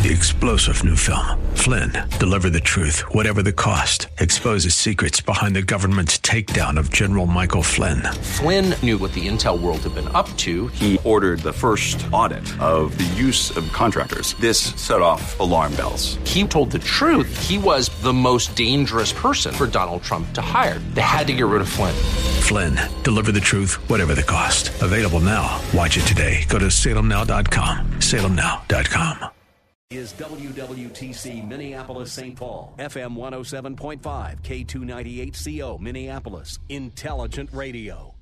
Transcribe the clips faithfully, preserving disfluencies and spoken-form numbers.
The explosive new film, Flynn, deliver the truth, whatever the cost, exposes secrets behind the government's takedown of General Michael Flynn. Flynn knew what the intel world had been up to. He ordered the first audit of the use of contractors. This set off alarm bells. He told the truth. He was the most dangerous person for Donald Trump to hire. They had to get rid of Flynn. Flynn, deliver the truth, whatever the cost. Available now. Watch it today. Go to salem now dot com. salem now dot com. Is W W T C Minneapolis Saint Paul, F M one oh seven point five, K two ninety-eight C O Minneapolis, Intelligent Radio.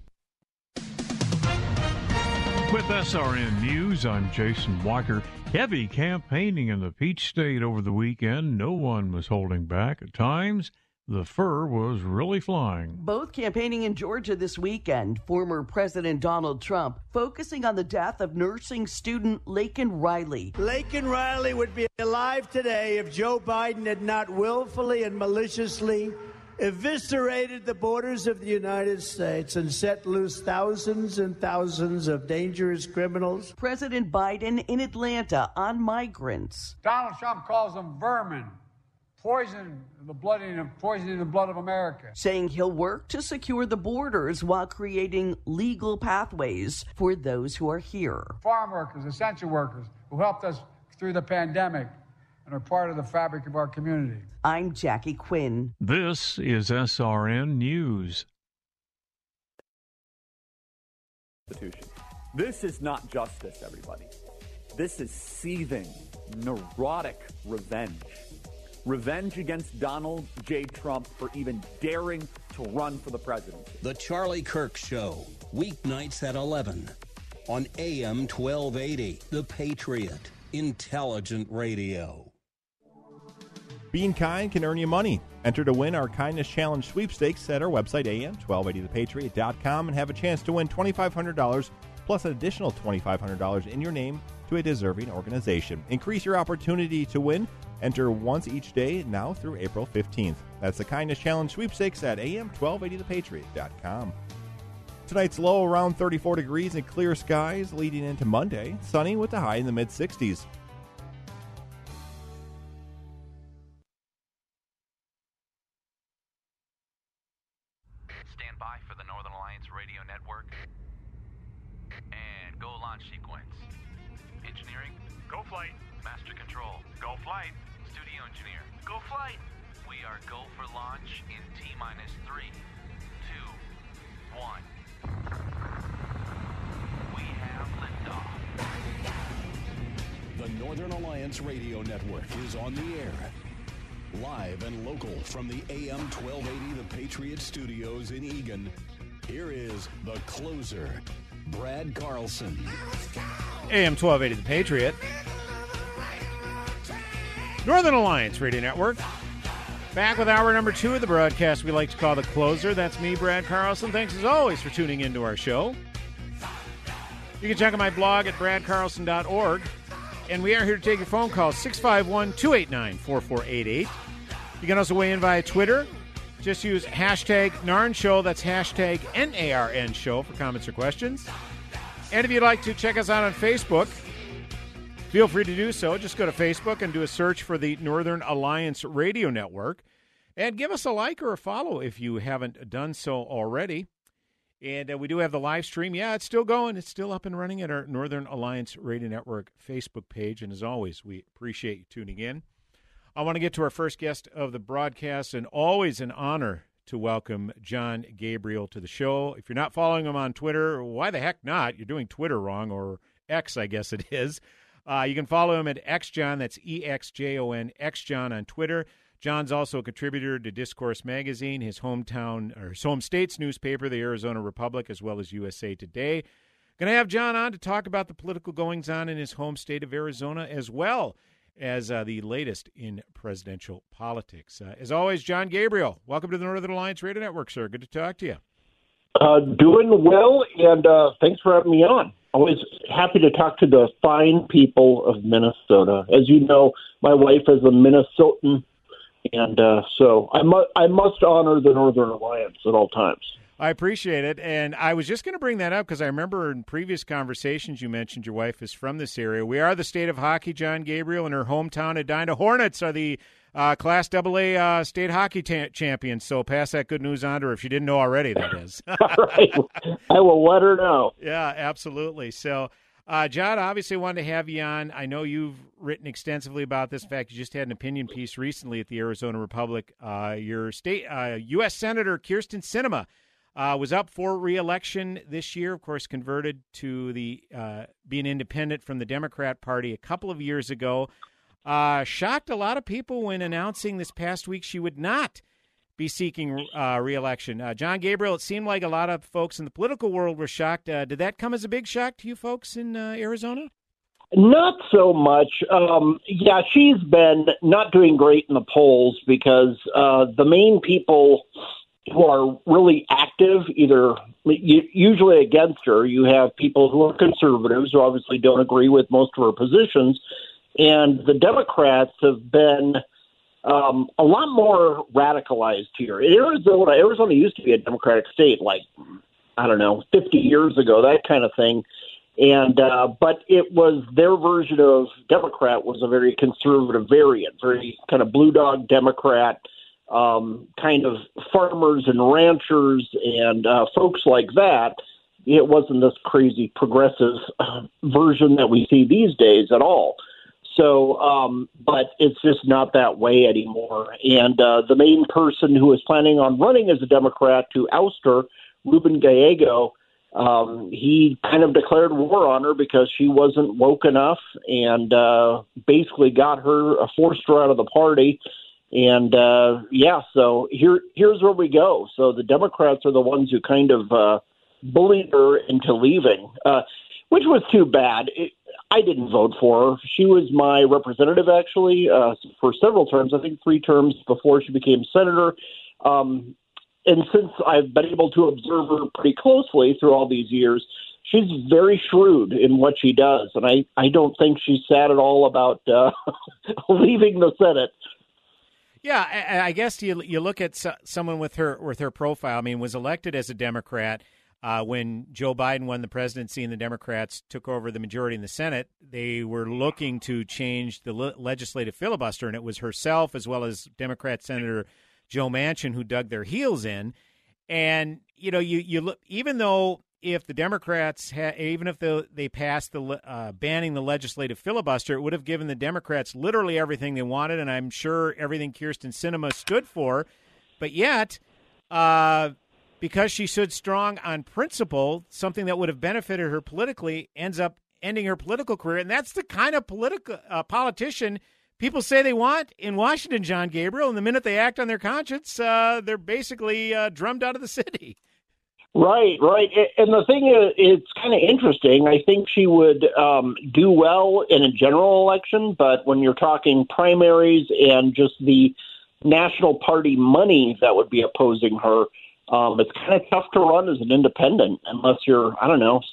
With S R N News, I'm Jason Walker. Heavy campaigning in the Peach State over the weekend. No one was holding back. At times, the fur was really flying. Both campaigning in Georgia this weekend. Former President Donald Trump focusing on the death of nursing student Laken Riley. Laken Riley would be alive today if Joe Biden had not willfully and maliciously eviscerated the borders of the United States and set loose thousands and thousands of dangerous criminals. President Biden in Atlanta on migrants. Donald Trump calls them vermin. Poison the blood in poisoning the blood of America. Saying he'll work to secure the borders while creating legal pathways for those who are here. Farm workers, essential workers who helped us through the pandemic and are part of the fabric of our community. I'm Jackie Quinn. This is S R N News. This is not justice, everybody. This is seething, neurotic revenge. Revenge against Donald J. Trump for even daring to run for the presidency. The Charlie Kirk Show, weeknights at eleven on A M twelve eighty. The Patriot, Intelligent Radio. Being kind can earn you money. Enter to win our Kindness Challenge sweepstakes at our website, A M twelve eighty the patriot dot com, and have a chance to win twenty-five hundred dollars plus an additional twenty-five hundred dollars in your name to a deserving organization. Increase your opportunity to win. Enter once each day now through April fifteenth. That's the Kindness Challenge sweepstakes at A M twelve eighty the patriot dot com. Tonight's low around thirty-four degrees and clear skies leading into Monday. Sunny with the high in the mid-sixties. Stand by for the Northern Alliance Radio Network. And go launch sequence. Engineering, go flight. Master control, go flight. Studio engineer, go flight. We are go for launch in T-minus three, two, one. We have liftoff. The Northern Alliance Radio Network is on the air. Live and local from the A M twelve eighty The Patriot Studios in Eagan. Here is the closer, Brad Carlson. A M twelve eighty The Patriot. Northern Alliance Radio Network. Back with hour number two of the broadcast we like to call The Closer. That's me, Brad Carlson. Thanks as always for tuning into our show. You can check out my blog at brad carlson dot org. And we are here to take your phone calls, six five one, two eight nine, four four eight eight. You can also weigh in via Twitter. Just use hashtag Narn Show. That's hashtag N A R N Show for comments or questions. And if you'd like to check us out on Facebook, feel free to do so. Just go to Facebook and do a search for the Northern Alliance Radio Network. And give us a like or a follow if you haven't done so already. And uh, we do have the live stream. Yeah, it's still going. It's still up and running at our Northern Alliance Radio Network Facebook page. And as always, we appreciate you tuning in. I want to get to our first guest of the broadcast, and always an honor to welcome John Gabriel to the show. If you're not following him on Twitter, why the heck not? You're doing Twitter wrong, or X, I guess it is. Uh, you can follow him at XJohn. That's E X J O N, XJohn on Twitter. John's also a contributor to Discourse Magazine, his hometown or his home state's newspaper, the Arizona Republic, as well as U S A Today. Going to have John on to talk about the political goings-on in his home state of Arizona, as well as uh, the latest in presidential politics. Uh, as always, John Gabriel, welcome to the Northern Alliance Radio Network, sir. Good to talk to you. Uh, doing well, and uh, thanks for having me on. Always happy to talk to the fine people of Minnesota. As you know, my wife is a Minnesotan, and uh, so I, mu- I must honor the Northern Alliance at all times. I appreciate it. And I was just going to bring that up because I remember in previous conversations you mentioned your wife is from this area. We are the state of hockey, John Gabriel, and her hometown Edina Hornets are the uh, Class double A uh, state hockey ta- champions. So pass that good news on to her if she didn't know already, that is. All right. I will let her know. Yeah, absolutely. So, uh, John, obviously wanted to have you on. I know you've written extensively about this. In fact, you just had an opinion piece recently at the Arizona Republic. Uh, your state uh, U S Senator Kyrsten Sinema Uh, was up for re-election this year, of course, converted to the uh, being independent from the Democrat Party a couple of years ago. Uh, shocked a lot of people when announcing this past week she would not be seeking uh, re-election. Uh, John Gabriel, it seemed like a lot of folks in the political world were shocked. Uh, did that come as a big shock to you folks in uh, Arizona? Not so much. Um, yeah, she's been not doing great in the polls because uh, the main people who are really active, either usually against her. You have people who are conservatives who obviously don't agree with most of her positions. And the Democrats have been um, a lot more radicalized here. In Arizona, Arizona used to be a Democratic state, like, I don't know, fifty years ago, that kind of thing. And uh, but it was their version of Democrat was a very conservative variant, very kind of blue dog Democrat, Um, kind of farmers and ranchers and uh, folks like that. It wasn't this crazy progressive uh, version that we see these days at all. So, um, but it's just not that way anymore. And uh, the main person who is planning on running as a Democrat to oust her, Ruben Gallego, um, he kind of declared war on her because she wasn't woke enough and uh, basically got her, uh, forced her out of the party. And, uh, yeah, so here, here's where we go. So the Democrats are the ones who kind of uh, bullied her into leaving, uh, which was too bad. It, I didn't vote for her. She was my representative, actually, uh, for several terms, I think three terms before she became senator. Um, and since I've been able to observe her pretty closely through all these years, she's very shrewd in what she does. And I, I don't think she's sad at all about uh, leaving the Senate. Yeah, I, I guess you you look at so, someone with her with her profile. I mean, was elected as a Democrat uh, when Joe Biden won the presidency and the Democrats took over the majority in the Senate. They were looking to change the le- legislative filibuster, and it was herself as well as Democrat Senator Joe Manchin who dug their heels in. And you know, you you look even though. If the Democrats, ha- even if the, they passed the uh, banning the legislative filibuster, it would have given the Democrats literally everything they wanted, and I'm sure everything Kyrsten Sinema stood for. But yet, uh, because she stood strong on principle, something that would have benefited her politically ends up ending her political career, and that's the kind of political uh, politician people say they want in Washington, John Gabriel. And the minute they act on their conscience, uh, they're basically uh, drummed out of the city. Right, right. And the thing is, it's kind of interesting. I think she would um, do well in a general election, but when you're talking primaries and just the national party money that would be opposing her, um, it's kind of tough to run as an independent unless you're, I don't know,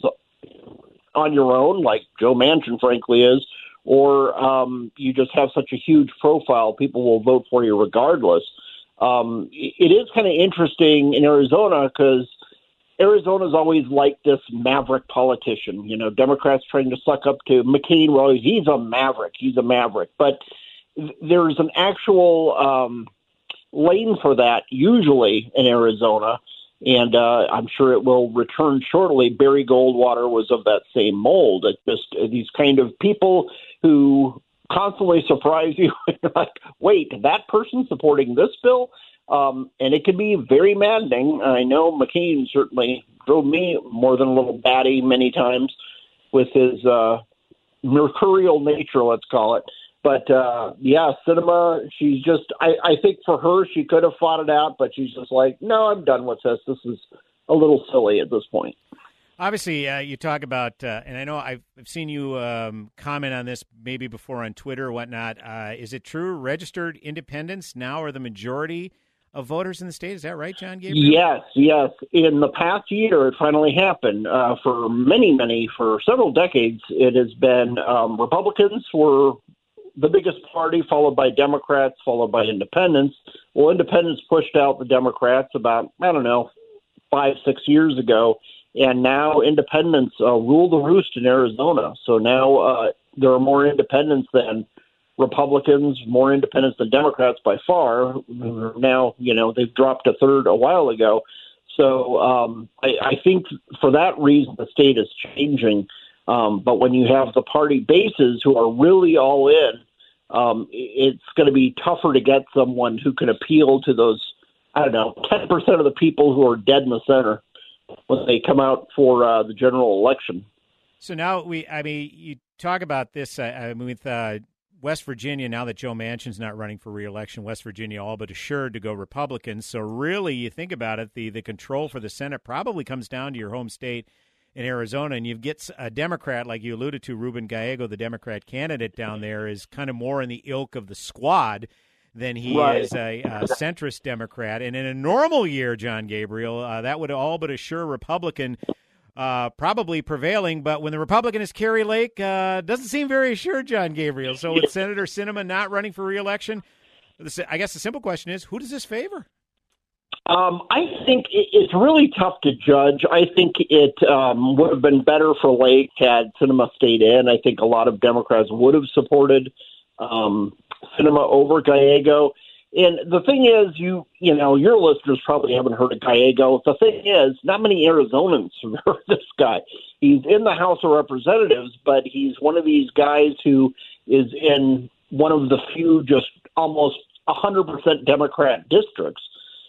on your own, like Joe Manchin, frankly, is, or um, you just have such a huge profile, people will vote for you regardless. Um, it is kind of interesting in Arizona because Arizona's always like this maverick politician. You know, Democrats trying to suck up to McCain. Well, he's a maverick. He's a maverick. But there's an actual um, lane for that usually in Arizona, and uh, I'm sure it will return shortly. Barry Goldwater was of that same mold. It's just uh, these kind of people who constantly surprise you. You're like, wait, that person supporting this bill? Um, and it can be very maddening. I know McCain certainly drove me more than a little batty many times with his uh, mercurial nature, let's call it. But, uh, yeah, Sinema, she's just – I think for her, she could have fought it out, but she's just like, no, I'm done with this. This is a little silly at this point. Obviously, uh, you talk about, uh, and I know I've, I've seen you um, comment on this maybe before on Twitter or whatnot. Uh, is it true registered independents now are the majority of voters in the state? Is that right, John Gabriel? Yes, yes. In the past year, it finally happened. Uh, for many, many, for several decades, it has been um, Republicans were the biggest party, followed by Democrats, followed by independents. Well, independents pushed out the Democrats about, I don't know, five, six years ago, and now independents uh, rule the roost in Arizona. So now uh, there are more independents than Republicans, more independents than Democrats by far. Now, you know, they've dropped a third a while ago. So um, I, I think for that reason, the state is changing. Um, but when you have the party bases who are really all in, um, it's going to be tougher to get someone who can appeal to those, I don't know, ten percent of the people who are dead in the center when they come out for uh, the general election. So now we, I mean, you talk about this, uh, I mean, with uh, West Virginia, now that Joe Manchin's not running for re-election, West Virginia all but assured to go Republican. So really, you think about it, the, the control for the Senate probably comes down to your home state in Arizona, and you get a Democrat, like you alluded to, Ruben Gallego, the Democrat candidate down there, is kind of more in the ilk of the squad than he right. is a, a centrist Democrat. And in a normal year, John Gabriel, uh, that would all but assure Republican uh, probably prevailing. But when the Republican is Kari Lake, uh, doesn't seem very assured, John Gabriel. So with Senator Sinema not running for re-election, I guess the simple question is, who does this favor? Um, I think it's really tough to judge. I think it um, would have been better for Lake had Sinema stayed in. I think a lot of Democrats would have supported um, Sinema over Gallego. And the thing is, you you know, your listeners probably haven't heard of Gallego. The thing is, not many Arizonans have heard of this guy. He's in the House of Representatives, but he's one of these guys who is in one of the few just almost one hundred percent Democrat districts.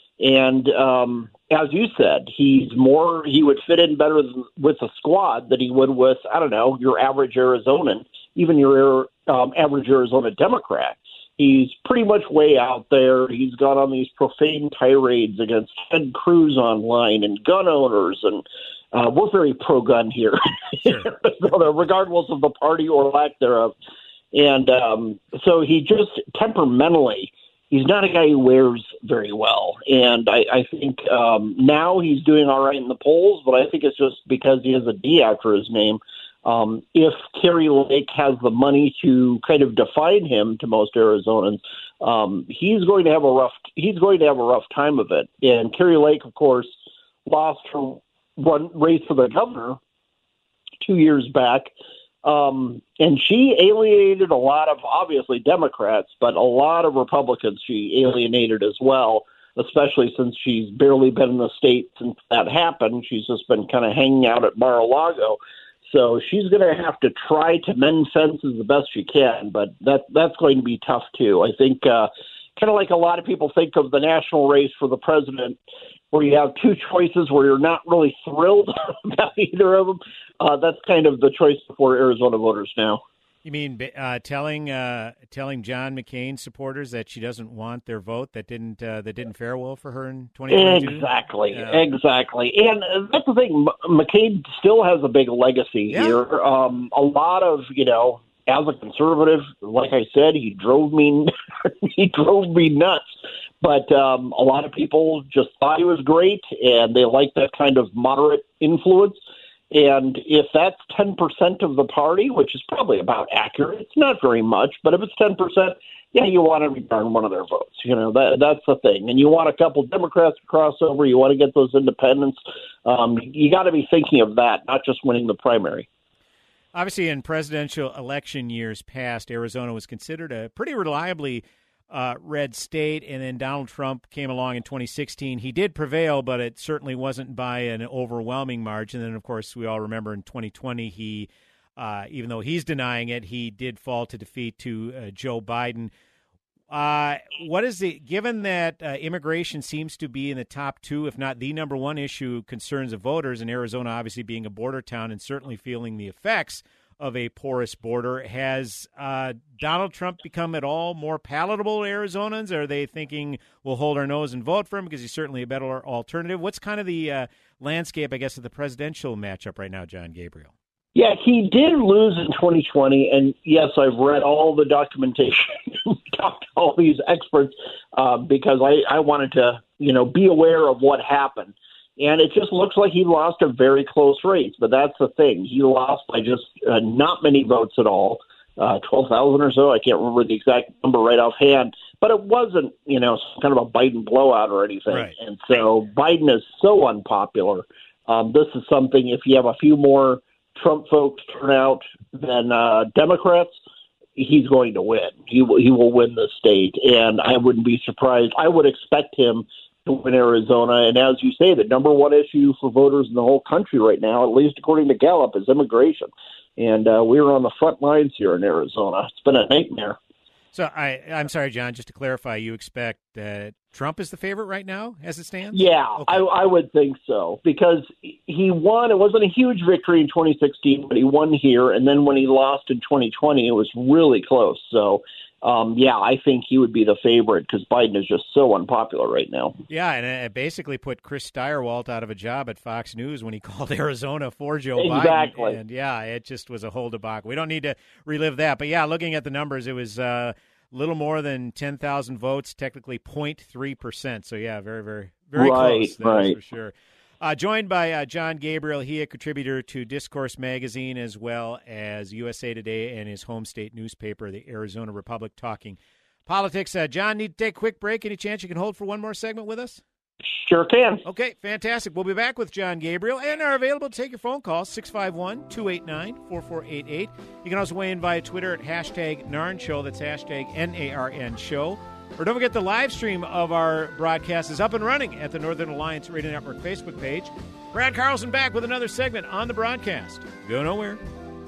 And um, as you said, he's more, he would fit in better with the squad than he would with, I don't know, your average Arizonan, even your um, average Arizona Democrat. He's pretty much way out there. He's gone on these profane tirades against Ted Cruz online and gun owners. And uh, we're very pro-gun here, sure. regardless of the party or lack thereof. And um, so he just temperamentally, he's not a guy who wears very well. And I, I think um, now he's doing all right in the polls, but I think it's just because he has a D after his name. Um, if Kari Lake has the money to kind of define him to most Arizonans, um, he's going to have a rough he's going to have a rough time of it. And Kari Lake, of course, lost her run race for the governor two years back. Um, and she alienated a lot of, obviously, Democrats, but a lot of Republicans she alienated as well, especially since she's barely been in the state since that happened. She's just been kind of hanging out at Mar-a-Lago. So she's going to have to try to mend fences the best she can, but that that's going to be tough, too. I think uh, kind of like a lot of people think of the national race for the president, where you have two choices where you're not really thrilled about either of them. Uh, that's kind of the choice for Arizona voters now. You mean uh, telling uh, telling John McCain supporters that she doesn't want their vote, that didn't uh, that didn't fare well for her in twenty twenty-two? Exactly, uh, exactly. And that's the thing. M- McCain still has a big legacy yeah. here. Um, a lot of, you know, as a conservative, like I said, he drove me he drove me nuts. But um, a lot of people just thought he was great, and they liked that kind of moderate influence. And if that's ten percent of the party, which is probably about accurate, it's not very much, but if it's ten percent, yeah, you want to return one of their votes. You know, that that's the thing. And you want a couple of Democrats to cross over. You want to get those independents. Um, you got to be thinking of that, not just winning the primary. Obviously, in presidential election years past, Arizona was considered a pretty reliably Uh, red state, and then Donald Trump came along in twenty sixteen. He did prevail, but it certainly wasn't by an overwhelming margin. And then, of course, we all remember in twenty twenty, he, uh, even though he's denying it, he did fall to defeat to uh, Joe Biden. Uh, what is it, given that uh, immigration seems to be in the top two, if not the number one issue, concerns of voters, and Arizona obviously being a border town and certainly feeling the effects of a porous border, has uh, Donald Trump become at all more palatable to Arizonans? Are they thinking we'll hold our nose and vote for him because he's certainly a better alternative? What's kind of the uh, landscape, I guess, of the presidential matchup right now, John Gabriel? Yeah, he did lose in twenty twenty, and yes, I've read all the documentation, talked to all these experts, uh, because I, I wanted to, you know, be aware of what happened. And it just looks like he lost a very close race. But that's the thing. He lost by just uh, not many votes at all. uh, twelve thousand or so. I can't remember the exact number right offhand, but it wasn't, you know, kind of a Biden blowout or anything. Right. And so Biden is so unpopular. Um, this is something, if you have a few more Trump folks turn out than uh, Democrats, he's going to win. He will, he will win the state, and I wouldn't be surprised. I would expect him to win Arizona, and as you say, the number one issue for voters in the whole country right now, at least according to Gallup, is immigration. And uh, we're on the front lines here in Arizona. It's been a nightmare. So I, I'm sorry, John, just to clarify, you expect that Trump is the favorite right now as it stands? Yeah, okay. I, I would think so, because he won. It wasn't a huge victory in twenty sixteen, but he won here. And then when he lost in twenty twenty, it was really close. So, um, yeah, I think he would be the favorite because Biden is just so unpopular right now. Yeah, and it basically put Chris Steyerwalt out of a job at Fox News when he called Arizona for Joe exactly. Biden. And, yeah, it just was a whole debacle. We don't need to relive that. But, yeah, looking at the numbers, it was uh, – little more than ten thousand votes, technically zero point three percent. So, yeah, very, very, very right, close. That right. is for sure. Uh, joined by uh, John Gabriel, he a contributor to Discourse Magazine as well as U S A Today and his home state newspaper, the Arizona Republic, talking politics. Uh, John, need to take a quick break. Any chance you can hold for one more segment with us? Sure can. Okay, fantastic. We'll be back with John Gabriel and are available to take your phone calls, six five one, two eight nine, four four eight eight. You can also weigh in via Twitter at hashtag Narn Show. That's hashtag N A R N Show. Or don't forget the live stream of our broadcast is up and running at the Northern Alliance Radio Network Facebook page. Brad Carlson back with another segment on the broadcast. Go nowhere.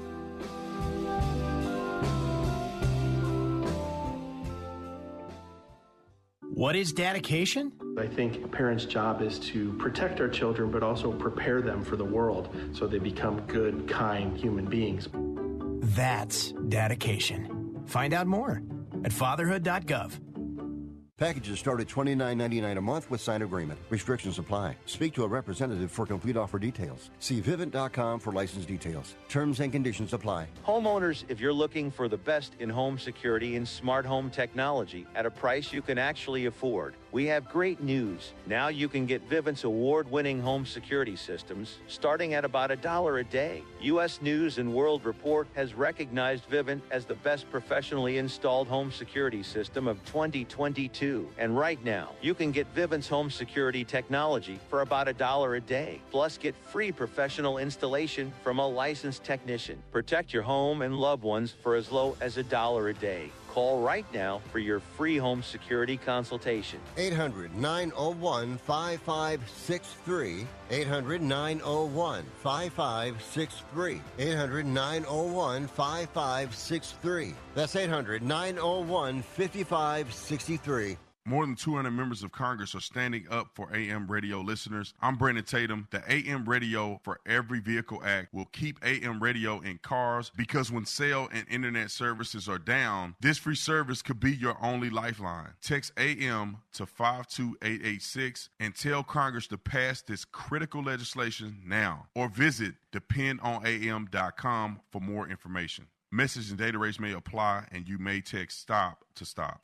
What is dedication? I think a parent's job is to protect our children, but also prepare them for the world so they become good, kind human beings. That's dedication. Find out more at fatherhood dot gov. Packages start at twenty-nine ninety-nine a month with signed agreement. Restrictions apply. Speak to a representative for complete offer details. See Vivint dot com for license details. Terms and conditions apply. Homeowners, if you're looking for the best in home security and smart home technology at a price you can actually afford, we have great news. Now you can get Vivint's award-winning home security systems starting at about a dollar a day. U S News and World Report has recognized Vivint as the best professionally installed home security system of twenty twenty-two. And right now, you can get Vivint's home security technology for about a dollar a day. Plus, get free professional installation from a licensed technician. Protect your home and loved ones for as low as a dollar a day. Call right now for your free home security consultation. eight hundred, nine oh one, five five six three. eight hundred, nine oh one, five five six three. eight hundred, nine oh one, five five six three. That's eight hundred, nine oh one, five five six three. More than two hundred members of Congress are standing up for A M radio listeners. I'm Brandon Tatum. The A M Radio for Every Vehicle Act will keep A M radio in cars because when cell and internet services are down, this free service could be your only lifeline. Text A M to five two eight eight six and tell Congress to pass this critical legislation now. Or visit depend on A M dot com for more information. Message and data rates may apply, and you may text STOP to stop.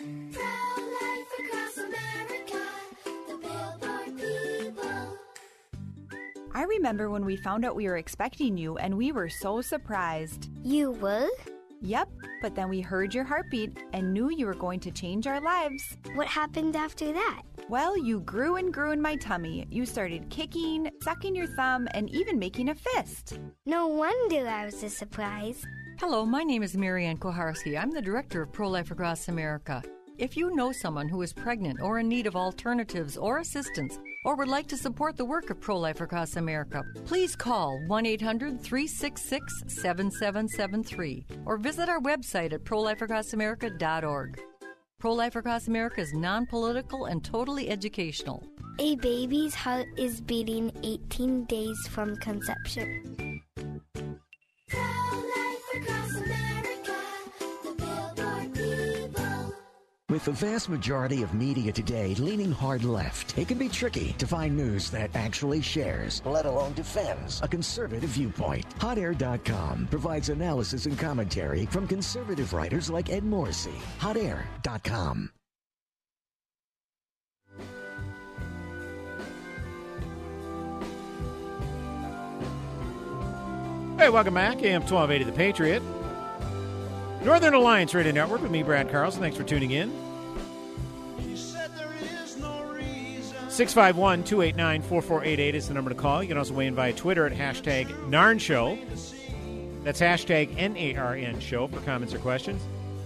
I remember when we found out we were expecting you, and we were so surprised. You were? Yep, but then we heard your heartbeat and knew you were going to change our lives. What happened after that? Well, you grew and grew in my tummy. You started kicking, sucking your thumb, and even making a fist. No wonder I was a surprise. Hello, my name is Marianne Koharski. I'm the director of Pro-Life Across America. If you know someone who is pregnant or in need of alternatives or assistance, or would like to support the work of Pro-Life Across America, please call one eight hundred, three six six, seven seven seven three or visit our website at pro life across america dot org. Pro-Life Across America is non-political and totally educational. A baby's heart is beating eighteen days from conception. With the vast majority of media today leaning hard left, it can be tricky to find news that actually shares, let alone defends, a conservative viewpoint. hot air dot com provides analysis and commentary from conservative writers like Ed Morrissey. hot air dot com. Hey, welcome back. A M twelve eighty The Patriot. Northern Alliance Radio Network with me, Brad Carlson. Thanks for tuning in. six five one, two eight nine, four four eight eight is the number to call. You can also weigh in via Twitter at hashtag Narn Show. That's hashtag N A R N Show for comments or questions.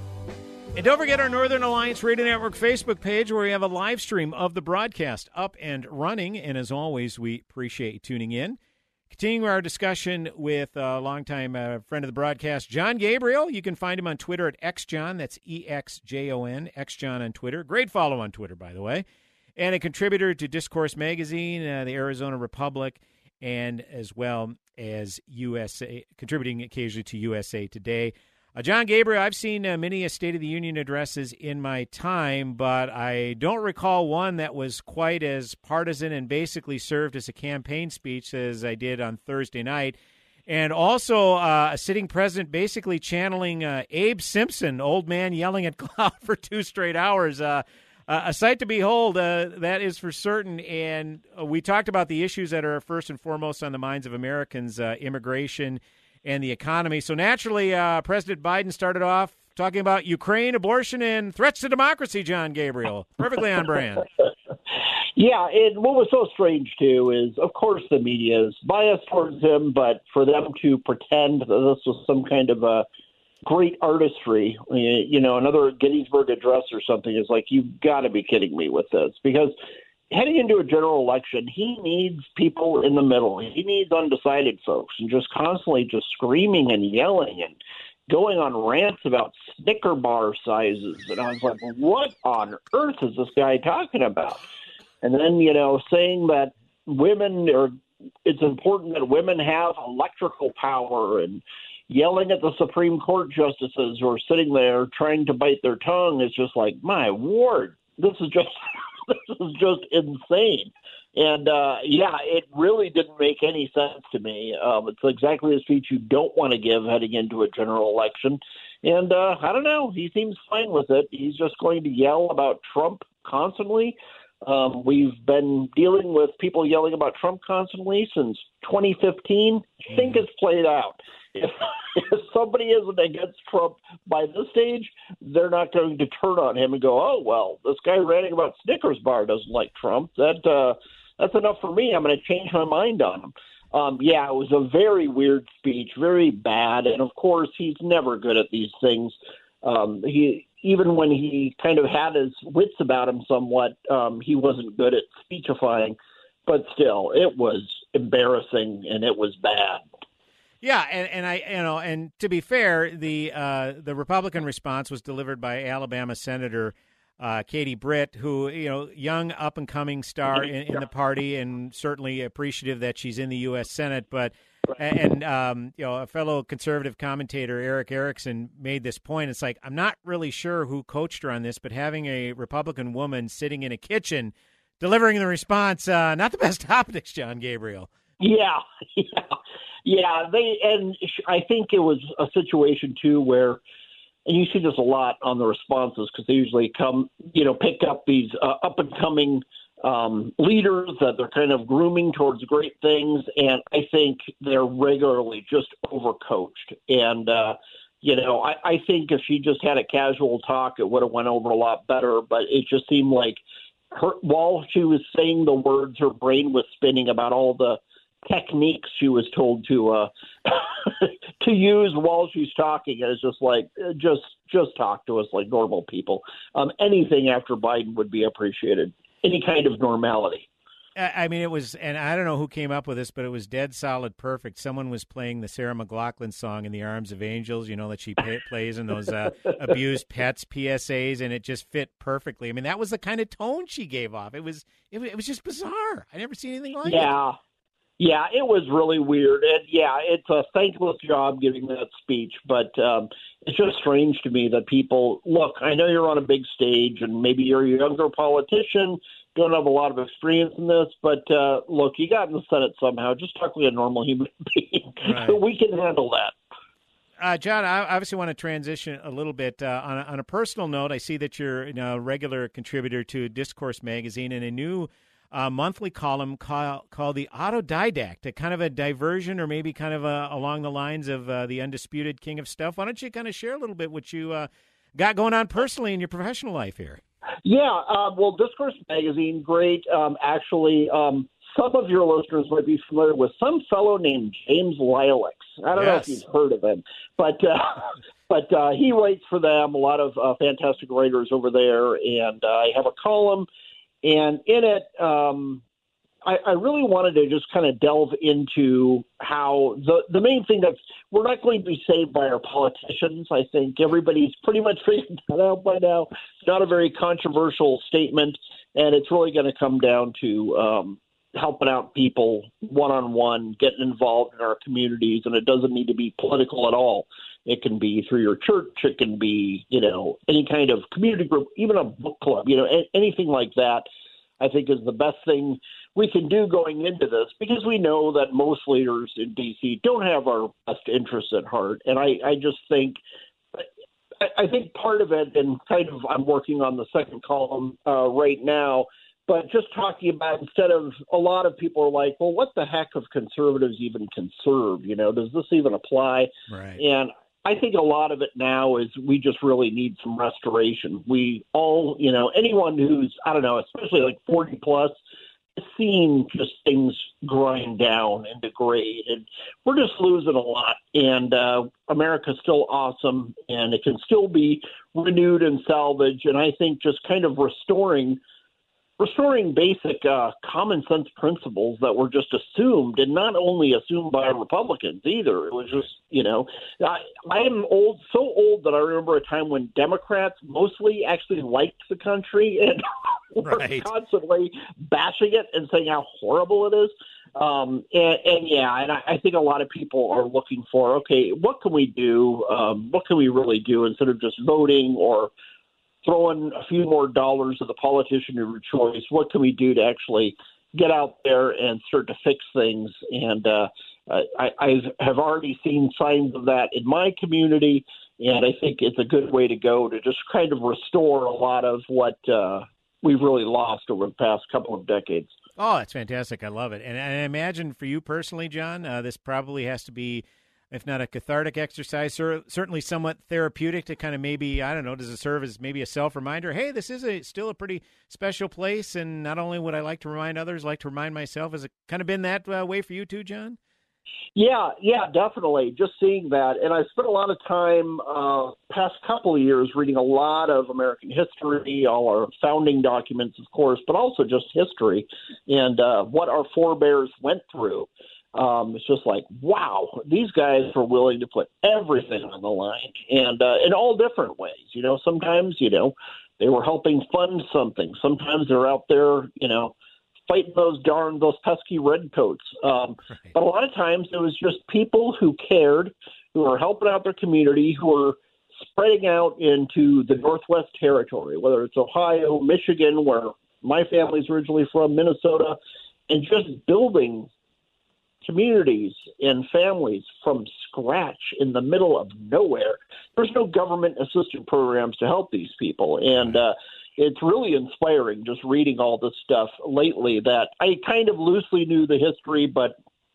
And don't forget our Northern Alliance Radio Network Facebook page where we have a live stream of the broadcast up and running. And as always, we appreciate you tuning in. Continuing our discussion with a longtime uh, friend of the broadcast, John Gabriel. You can find him on Twitter at XJohn. That's E X J O N, XJohn on Twitter. Great follow on Twitter, by the way. And a contributor to Discourse Magazine, uh, the Arizona Republic, and as well as U S A, contributing occasionally to U S A Today. Uh, John Gabriel, I've seen uh, many a State of the Union addresses in my time, but I don't recall one that was quite as partisan and basically served as a campaign speech as I did on Thursday night. And also uh, a sitting president basically channeling uh, Abe Simpson, old man yelling at cloud for two straight hours. Uh, uh, a sight to behold, uh, that is for certain. And uh, we talked about the issues that are first and foremost on the minds of Americans, uh, immigration and the economy. So naturally, uh, President Biden started off talking about Ukraine, abortion, and threats to democracy, John Gabriel. Perfectly on brand. Yeah, and what was so strange, too, is, of course, the media is biased towards him, but for them to pretend that this was some kind of a great artistry, you know, another Gettysburg Address or something, is like, you've got to be kidding me with this. Because heading into a general election, he needs people in the middle. He needs undecided folks, and just constantly just screaming and yelling and going on rants about Snicker bar sizes. And I was like, what on earth is this guy talking about? And then, you know, saying that women are, it's important that women have electrical power, and yelling at the Supreme Court justices who are sitting there trying to bite their tongue is just like, my word, this is just this is just insane. And, uh, yeah, it really didn't make any sense to me. Um, it's exactly the speech you don't want to give heading into a general election. And uh, I don't know. He seems fine with it. He's just going to yell about Trump constantly. Um, we've been dealing with people yelling about Trump constantly since twenty fifteen. I think it's played out. If, if somebody isn't against Trump by this stage, they're not going to turn on him and go, oh, well, this guy ranting about Snickers bar doesn't like Trump. That uh, That's enough for me. I'm going to change my mind on him. Um, yeah, it was a very weird speech, very bad. And, of course, he's never good at these things. Um, he even when he kind of had his wits about him somewhat, um, he wasn't good at speechifying. But still, it was embarrassing and it was bad. Yeah, and, and I, you know, and to be fair, the uh, the Republican response was delivered by Alabama Senator uh, Katie Britt, who, you know, young up and coming star in, in the party, and certainly appreciative that she's in the U S Senate. But and um, you know, a fellow conservative commentator, Eric Erickson, made this point. It's like, I'm not really sure who coached her on this, but having a Republican woman sitting in a kitchen delivering the response, uh, not the best optics, John Gabriel. Yeah, yeah. Yeah, they and I think it was a situation, too, where, and you see this a lot on the responses because they usually come, you know, pick up these uh, up-and-coming um, leaders that they're kind of grooming towards great things, and I think they're regularly just overcoached. And, uh, you know, I, I think if she just had a casual talk, it would have went over a lot better, but it just seemed like her, while she was saying the words, her brain was spinning about all the techniques she was told to uh, to use while she's talking. It's just like, just just talk to us like normal people. Um, anything after Biden would be appreciated. Any kind of normality. I mean, it was, and I don't know who came up with this, but it was dead solid perfect. Someone was playing the Sarah McLachlan song "In the Arms of Angels," you know, that she pay, plays in those uh, abused pets P S As, and it just fit perfectly. I mean, that was the kind of tone she gave off. It was, it, it was just bizarre. I never seen anything like yeah. it. Yeah. Yeah, it was really weird. And, yeah, it's a thankless job giving that speech, but um, it's just strange to me that people – look, I know you're on a big stage and maybe you're a younger politician, don't have a lot of experience in this, but, uh, look, you got in the Senate somehow. Just talk like a normal human being. Right. We can handle that. Uh, John, I obviously want to transition a little bit. Uh, on, a, on a personal note, I see that you're, you know, a regular contributor to Discourse Magazine, and a new – a monthly column call, called the Autodidact, a kind of a diversion or maybe kind of a, along the lines of uh, the Undisputed King of Stuff. Why don't you kind of share a little bit what you uh, got going on personally in your professional life here? Yeah, uh, well, Discourse Magazine, great. Um, actually, um, some of your listeners might be familiar with some fellow named James Lilacs. I don't yes. know if you've heard of him, but uh, but uh, he writes for them, a lot of uh, fantastic writers over there, and uh, I have a column, and in it, um, I, I really wanted to just kind of delve into how the, the main thing that we're not going to be saved by our politicians. I think everybody's pretty much figured that out by now. It's not a very controversial statement, and it's really going to come down to um, helping out people one-on-one, getting involved in our communities, and it doesn't need to be political at all. It can be through your church. It can be, you know, any kind of community group, even a book club, you know, a- anything like that, I think is the best thing we can do going into this, because we know that most leaders in D C don't have our best interests at heart. And I, I just think, I, I think part of it, and kind of I'm working on the second column uh, right now, but just talking about, instead of, a lot of people are like, well, what the heck have conservatives even conserved? You know, does this even apply? Right. And I think a lot of it now is we just really need some restoration. We all, you know, anyone who's, I don't know, especially like forty plus, seeing just things grind down and degrade, and we're just losing a lot. And uh, America's still awesome, and it can still be renewed and salvaged. And I think just kind of restoring restoring basic uh, common sense principles that were just assumed, and not only assumed by Republicans either. It was just, you know, I, I am old, so old that I remember a time when Democrats mostly actually liked the country and were right. constantly bashing it and saying how horrible it is. Um, and, and yeah, and I, I think a lot of people are looking for, okay, what can we do? Um, what can we really do instead of just voting or throwing a few more dollars to the politician of your choice? What can we do to actually get out there and start to fix things? And uh, I, I have already seen signs of that in my community, and I think it's a good way to go to just kind of restore a lot of what uh, we've really lost over the past couple of decades. Oh, that's fantastic. I love it. And I imagine for you personally, John, uh, this probably has to be, if not a cathartic exercise, certainly somewhat therapeutic to kind of maybe, I don't know, does it serve as maybe a self-reminder? Hey, this is a, still a pretty special place, and not only would I like to remind others, like to remind myself. Has it kind of been that uh, way for you too, John? Yeah, yeah, definitely. Just seeing that. And I spent a lot of time uh, past couple of years reading a lot of American history, all our founding documents, of course, but also just history and uh, what our forebears went through. Um, it's just like, wow, these guys were willing to put everything on the line, and uh, in all different ways. You know, sometimes, you know, they were helping fund something. Sometimes they're out there, you know, fighting those darn, those pesky redcoats. Um, right. But a lot of times it was just people who cared, who were helping out their community, who were spreading out into the Northwest Territory, whether it's Ohio, Michigan, where my family's originally from, Minnesota, and just building communities and families from scratch in the middle of nowhere. There's no government assistance programs to help these people. And uh, it's really inspiring just reading all this stuff lately that I kind of loosely knew the history, but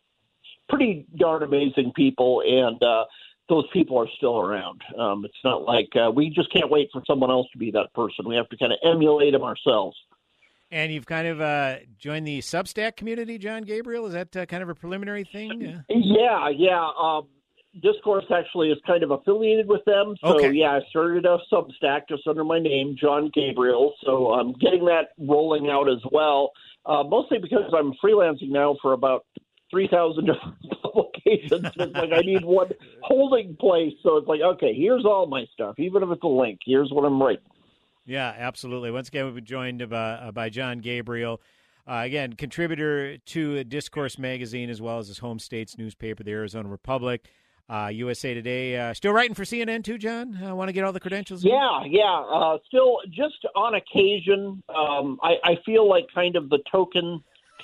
pretty darn amazing people. And uh, those people are still around. Um, it's not like uh, we just can't wait for someone else to be that person. We have to kind of emulate them ourselves. And you've kind of uh, joined the Substack community, John Gabriel. Is that uh, kind of a preliminary thing? Uh... Yeah, yeah. Um, Discourse actually is kind of affiliated with them. So, okay. yeah, I started a Substack just under my name, John Gabriel. So I'm getting that rolling out as well, uh, mostly because I'm freelancing now for about three thousand different publications. It's like I need one holding place. So it's like, okay, here's all my stuff. Even if it's a link, here's what I'm writing. Yeah, absolutely. Once again, we've been joined by, uh, by John Gabriel, uh, again, contributor to Discourse Magazine as well as his home state's newspaper, the Arizona Republic, uh, U S A Today. Uh, still writing for C N N too, John? I uh, want to get all the credentials? Yeah, in? yeah. Uh, still, just on occasion, um, I, I feel like kind of the token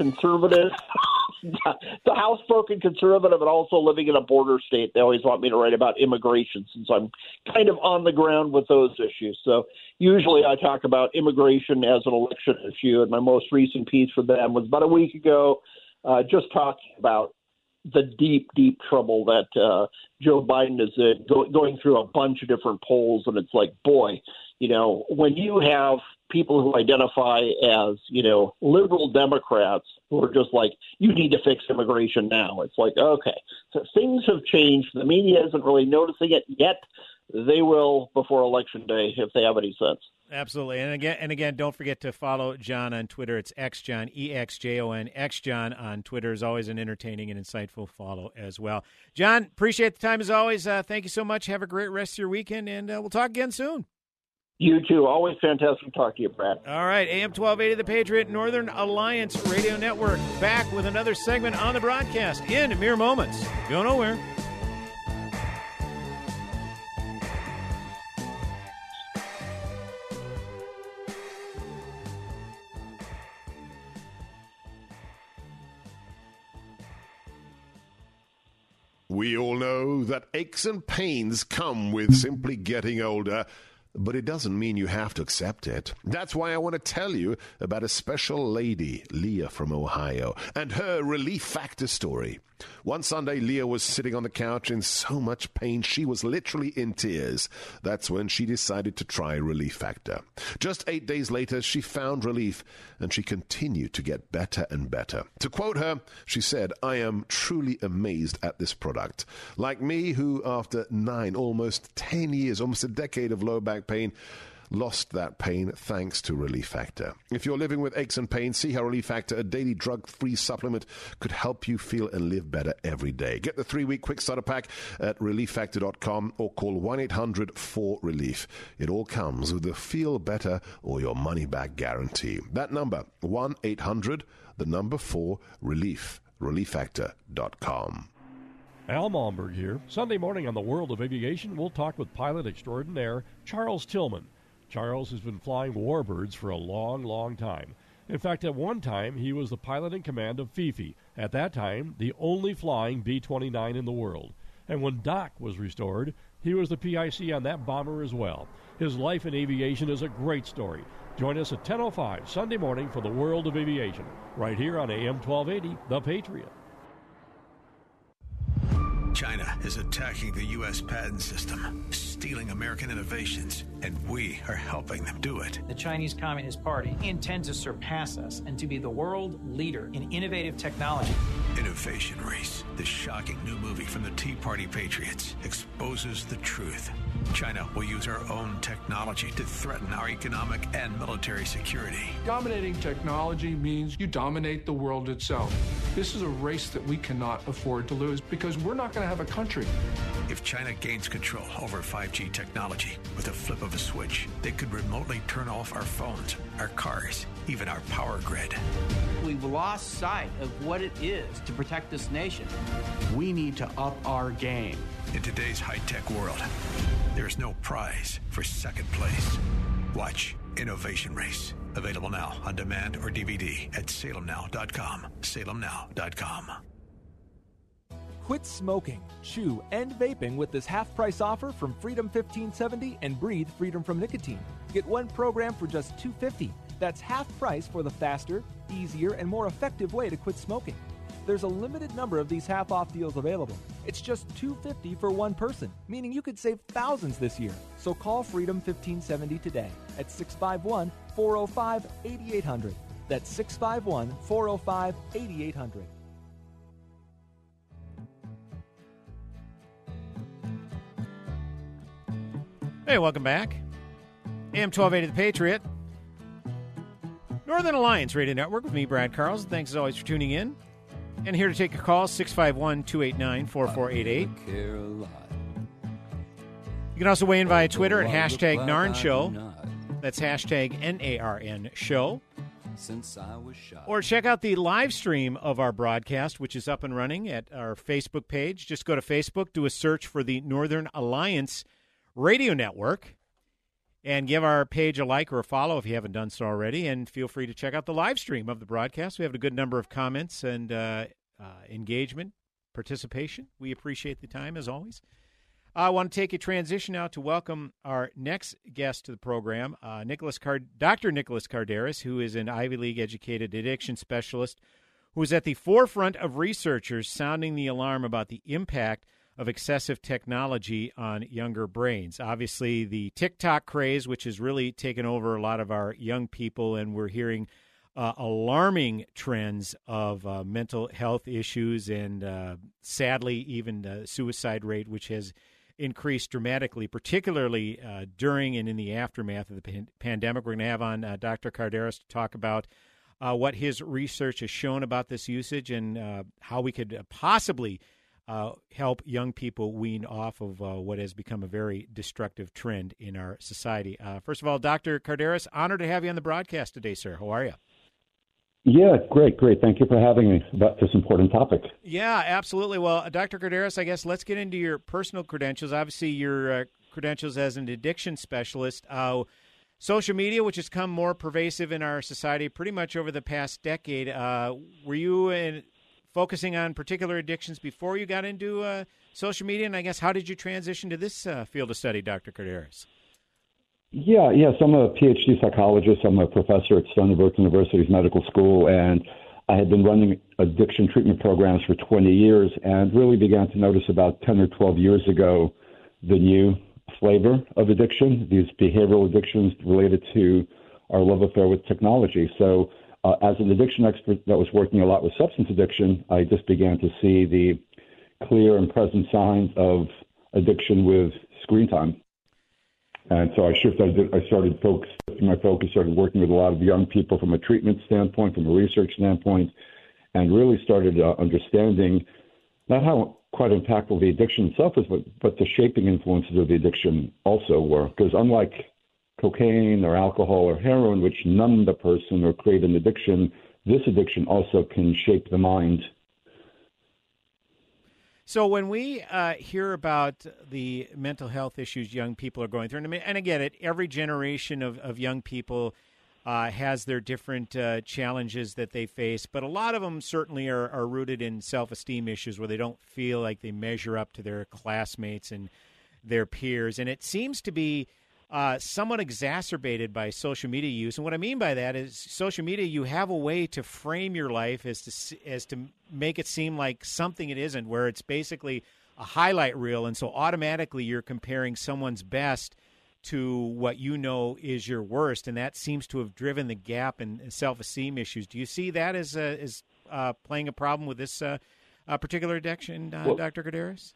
conservative, the house-broken conservative, and also living in a border state. They always want me to write about immigration since I'm kind of on the ground with those issues. So usually I talk about immigration as an election issue, and my most recent piece for them was about a week ago, uh, just talking about the deep, deep trouble that uh, Joe Biden is in, go- going through a bunch of different polls. And it's like, boy, you know, when you have people who identify as, you know, liberal Democrats who are just like, you need to fix immigration now. It's like, okay, so things have changed. The media isn't really noticing it yet. They will before Election Day if they have any sense. Absolutely. And again, and again, don't forget to follow John on Twitter. It's XJohn, E X J O N. XJohn on Twitter is always an entertaining and insightful follow as well. John, appreciate the time as always. Uh, thank you so much. Have a great rest of your weekend, and uh, we'll talk again soon. You too. Always fantastic to talk to you, Brad. All right. A M twelve eighty, The Patriot, Northern Alliance Radio Network. Back with another segment on the broadcast in mere moments. Go nowhere. We all know that aches and pains come with simply getting older, but it doesn't mean you have to accept it. That's why I want to tell you about a special lady, Leah from Ohio, and her Relief Factor story. One Sunday, Leah was sitting on the couch in so much pain she was literally in tears. That's when she decided to try Relief Factor. Just eight days later, she found relief, and she continued to get better and better. To quote her, she said, "I am truly amazed at this product. Like me, who after nine, almost ten years, almost a decade of low back pain, lost that pain thanks to Relief Factor. If you're living with aches and pains, see how Relief Factor, a daily drug-free supplement, could help you feel and live better every day. Get the three-week quick starter pack at relief factor dot com or call one eight hundred four relief. It all comes with a feel better or your money back guarantee. That number, one eight hundred, the number four, relief, relief factor dot com. Al Malmberg here. Sunday morning on the World of Aviation, we'll talk with pilot extraordinaire Charles Tillman. Charles has been flying warbirds for a long, long time. In fact, at one time, he was the pilot in command of Fifi, at that time, the only flying B twenty-nine in the world. And when Doc was restored, he was the P I C on that bomber as well. His life in aviation is a great story. Join us at ten oh five Sunday morning for the World of Aviation, right here on A M twelve eighty, The Patriot. China is attacking the U S patent system, stealing American innovations, and we are helping them do it. The Chinese Communist Party intends to surpass us and to be the world leader in innovative technology. Innovation Race, the shocking new movie from the Tea Party Patriots, exposes the truth. China will use our own technology to threaten our economic and military security. Dominating technology means you dominate the world itself. This is a race that we cannot afford to lose because we're not going to have a country. If China gains control over five G technology with a flip of a switch, they could remotely turn off our phones, our cars, even our power grid. We've lost sight of what it is to protect this nation. We need to up our game. In today's high-tech world, there's no prize for second place. Watch Innovation Race. Available now on demand or D V D at salem now dot com. salem now dot com. Quit smoking, chew, and vaping with this half-price offer from Freedom fifteen seventy and breathe freedom from nicotine. Get one program for just two dollars and fifty cents. That's half price for the faster, easier, and more effective way to quit smoking. There's a limited number of these half-off deals available. It's just two dollars and fifty cents for one person, meaning you could save thousands this year. So call Freedom fifteen seventy today at six five one, four oh five, eight eight hundred. That's six five one, four oh five, eight eight hundred. Hey, welcome back. A M twelve eighty, The Patriot. Northern Alliance Radio Network with me, Brad Carlson. Thanks as always for tuning in. And here to take your call, six five one, two eight nine, four four eight eight. You can also weigh in via Twitter at hashtag Narn Show. That's hashtag N A R N Show. Since I was shot. Or check out the live stream of our broadcast, which is up and running at our Facebook page. Just go to Facebook, do a search for the Northern Alliance Radio Network, And give our page a like or a follow if you haven't done so already. And feel free to check out the live stream of the broadcast. We have a good number of comments and uh, uh, engagement, participation. We appreciate the time, as always. I want to take a transition now to welcome our next guest to the program, uh, Nicholas Card- Doctor Nicholas Kardaras, who is an Ivy League-educated addiction specialist who is at the forefront of researchers sounding the alarm about the impact of excessive technology on younger brains. Obviously, the TikTok craze, which has really taken over a lot of our young people, and we're hearing uh, alarming trends of uh, mental health issues and, uh, sadly, even the suicide rate, which has increased dramatically, particularly uh, during and in the aftermath of the pan- pandemic. We're going to have on uh, Doctor Kardaras to talk about uh, what his research has shown about this usage and uh, how we could uh, possibly Uh, help young people wean off of uh, what has become a very destructive trend in our society. Uh, first of all, Doctor Kardaras, honored to have you on the broadcast today, sir. How are you? Yeah, great, great. Thank you for having me about this important topic. Yeah, absolutely. Well, Doctor Kardaras, I guess let's get into your personal credentials. Obviously, your uh, credentials as an addiction specialist. Uh, social media, which has come more pervasive in our society pretty much over the past decade. Uh, were you in... focusing on particular addictions before you got into uh, social media? And I guess, how did you transition to this uh, field of study, Doctor Kardaras? Yeah, yes, I'm a PhD psychologist. I'm a professor at Stony Brook University's medical school, and I had been running addiction treatment programs for twenty years and really began to notice about ten or twelve years ago the new flavor of addiction, these behavioral addictions related to our love affair with technology. So Uh, as an addiction expert that was working a lot with substance addiction, I just began to see the clear and present signs of addiction with screen time. And so I shifted, I started focus, my focus, started working with a lot of young people from a treatment standpoint, from a research standpoint, and really started uh, understanding not how quite impactful the addiction itself is, but, but the shaping influences of the addiction also were. Because unlike cocaine or alcohol or heroin, which numb the person or create an addiction, this addiction also can shape the mind. So when we uh, hear about the mental health issues young people are going through, and I, mean, and I get it, every generation of, of young people uh, has their different uh, challenges that they face, but a lot of them certainly are, are rooted in self-esteem issues where they don't feel like they measure up to their classmates and their peers. And it seems to be Uh, somewhat exacerbated by social media use. And what I mean by that is social media, you have a way to frame your life as to as to make it seem like something it isn't, where it's basically a highlight reel. And so automatically you're comparing someone's best to what you know is your worst. And that seems to have driven the gap in self-esteem issues. Do you see that as, uh, as uh, playing a problem with this uh, uh, particular addiction, uh, well, Doctor Kardaras?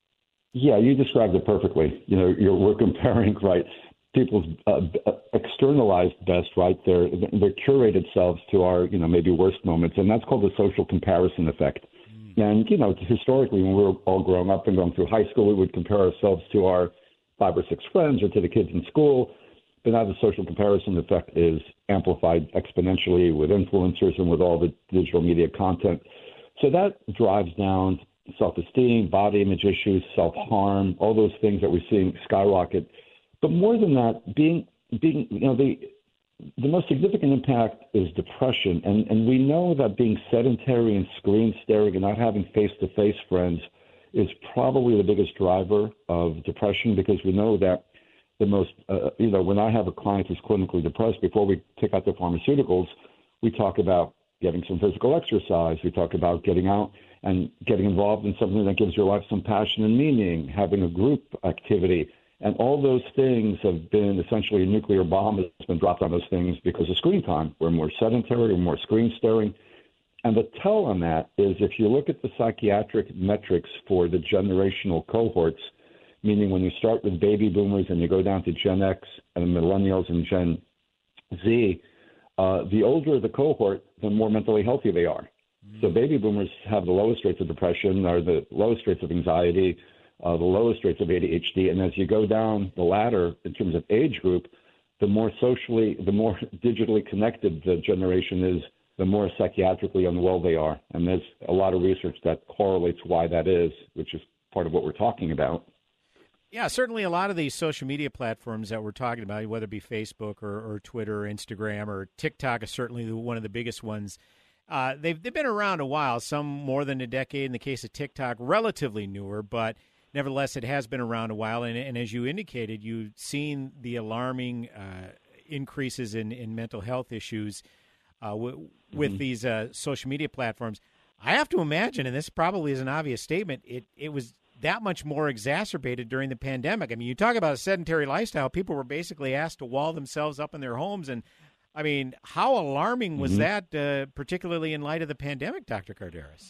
Yeah, you described it perfectly. You know, you're, we're comparing, right, people's uh, externalized best, right, their their curated selves to our, you know, maybe worst moments, and that's called the social comparison effect. Mm. And, you know, historically, when we were all growing up and going through high school, we would compare ourselves to our five or six friends or to the kids in school. But now the social comparison effect is amplified exponentially with influencers and with all the digital media content. So that drives down self-esteem, body image issues, self-harm, all those things that we're seeing skyrocket. But more than that, being, being, you know, the the most significant impact is depression. And, and we know that being sedentary and screen staring and not having face-to-face friends is probably the biggest driver of depression, because we know that the most, uh, you know, when I have a client who's clinically depressed, before we take out the pharmaceuticals, we talk about getting some physical exercise. We talk about getting out and getting involved in something that gives your life some passion and meaning, having a group activity. And all those things have been essentially a nuclear bomb that's been dropped on those things because of screen time. We're more sedentary, we're more screen staring. And the tell on that is if you look at the psychiatric metrics for the generational cohorts, meaning when you start with baby boomers and you go down to Gen X and millennials and Gen Z, uh, the older the cohort, the more mentally healthy they are. Mm. So baby boomers have the lowest rates of depression, or the lowest rates of anxiety, Uh, the lowest rates of A D H D. And as you go down the ladder in terms of age group, the more socially, the more digitally connected the generation is, the more psychiatrically unwell they are. And there's a lot of research that correlates why that is, which is part of what we're talking about. Yeah, certainly a lot of these social media platforms that we're talking about, whether it be Facebook or, or Twitter or Instagram or TikTok is certainly one of the biggest ones. Uh, they've, they've been around a while, some more than a decade. In the case of TikTok, relatively newer, but nevertheless, it has been around a while. And, and as you indicated, you've seen the alarming uh, increases in, in mental health issues uh, w- with mm-hmm. these uh, social media platforms. I have to imagine, and this probably is an obvious statement, it, it was that much more exacerbated during the pandemic. I mean, you talk about a sedentary lifestyle. People were basically asked to wall themselves up in their homes. And, I mean, how alarming was mm-hmm. that, uh, particularly in light of the pandemic, Doctor Kardaras?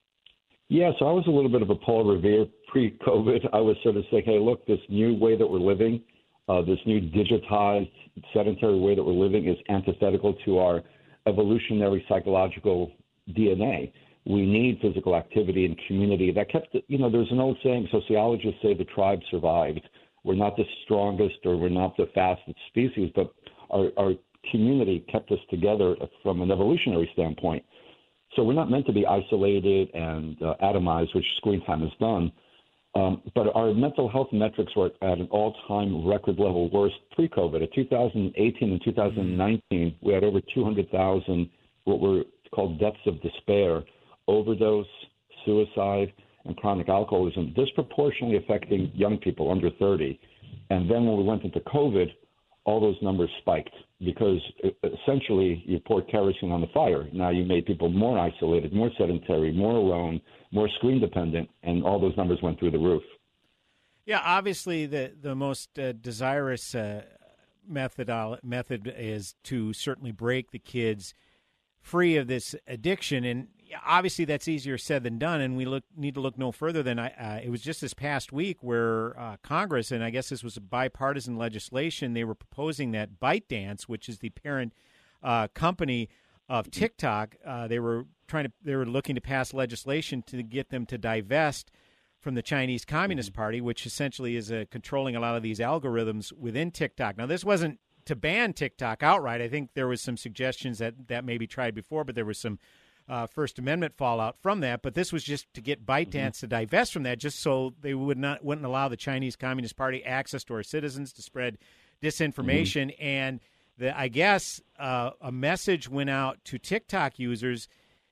Yeah, so I was a little bit of a Paul Revere pre-COVID. I was sort of saying, hey, look, this new way that we're living, uh, this new digitized, sedentary way that we're living is antithetical to our evolutionary psychological D N A. We need physical activity and community. That kept, you know, there's an old saying, sociologists say the tribe survived. We're not the strongest or we're not the fastest species, but our, our community kept us together from an evolutionary standpoint. So we're not meant to be isolated and uh, atomized, which screen time has done. Um, but our mental health metrics were at an all-time record level worst pre-COVID. In two thousand eighteen and two thousand nineteen, we had over two hundred thousand what were called deaths of despair, overdose, suicide, and chronic alcoholism, disproportionately affecting young people under thirty. And then when we went into COVID, all those numbers spiked because essentially you poured kerosene on the fire. Now you made people more isolated, more sedentary, more alone, more screen dependent, and all those numbers went through the roof. Yeah, obviously the, the most uh, desirous uh, method, method is to certainly break the kids free of this addiction. And obviously that's easier said than done, and we look need to look no further than I, uh, it was just this past week where uh, Congress, and I guess this was a bipartisan legislation, they were proposing that ByteDance, which is the parent uh, company of TikTok, uh, they were trying to they were looking to pass legislation to get them to divest from the Chinese Communist Party, which essentially is uh, controlling a lot of these algorithms within TikTok. Now, this wasn't to ban TikTok outright. I think there was some suggestions that that may be tried before, but there was some Uh, First Amendment fallout from that, but this was just to get ByteDance mm-hmm. to divest from that, just so they would not wouldn't allow the Chinese Communist Party access to our citizens to spread disinformation. Mm-hmm. And the, I guess uh, a message went out to TikTok users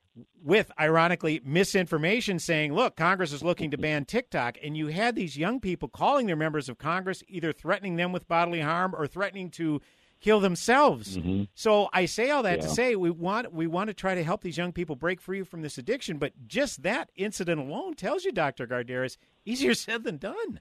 with, ironically, misinformation saying, look, Congress is looking to ban TikTok. And you had these young people calling their members of Congress, either threatening them with bodily harm or threatening to kill themselves. Mm-hmm. So I say all that yeah. to say we want we want to try to help these young people break free from this addiction, but just that incident alone tells you, Doctor Kardaras, easier said than done.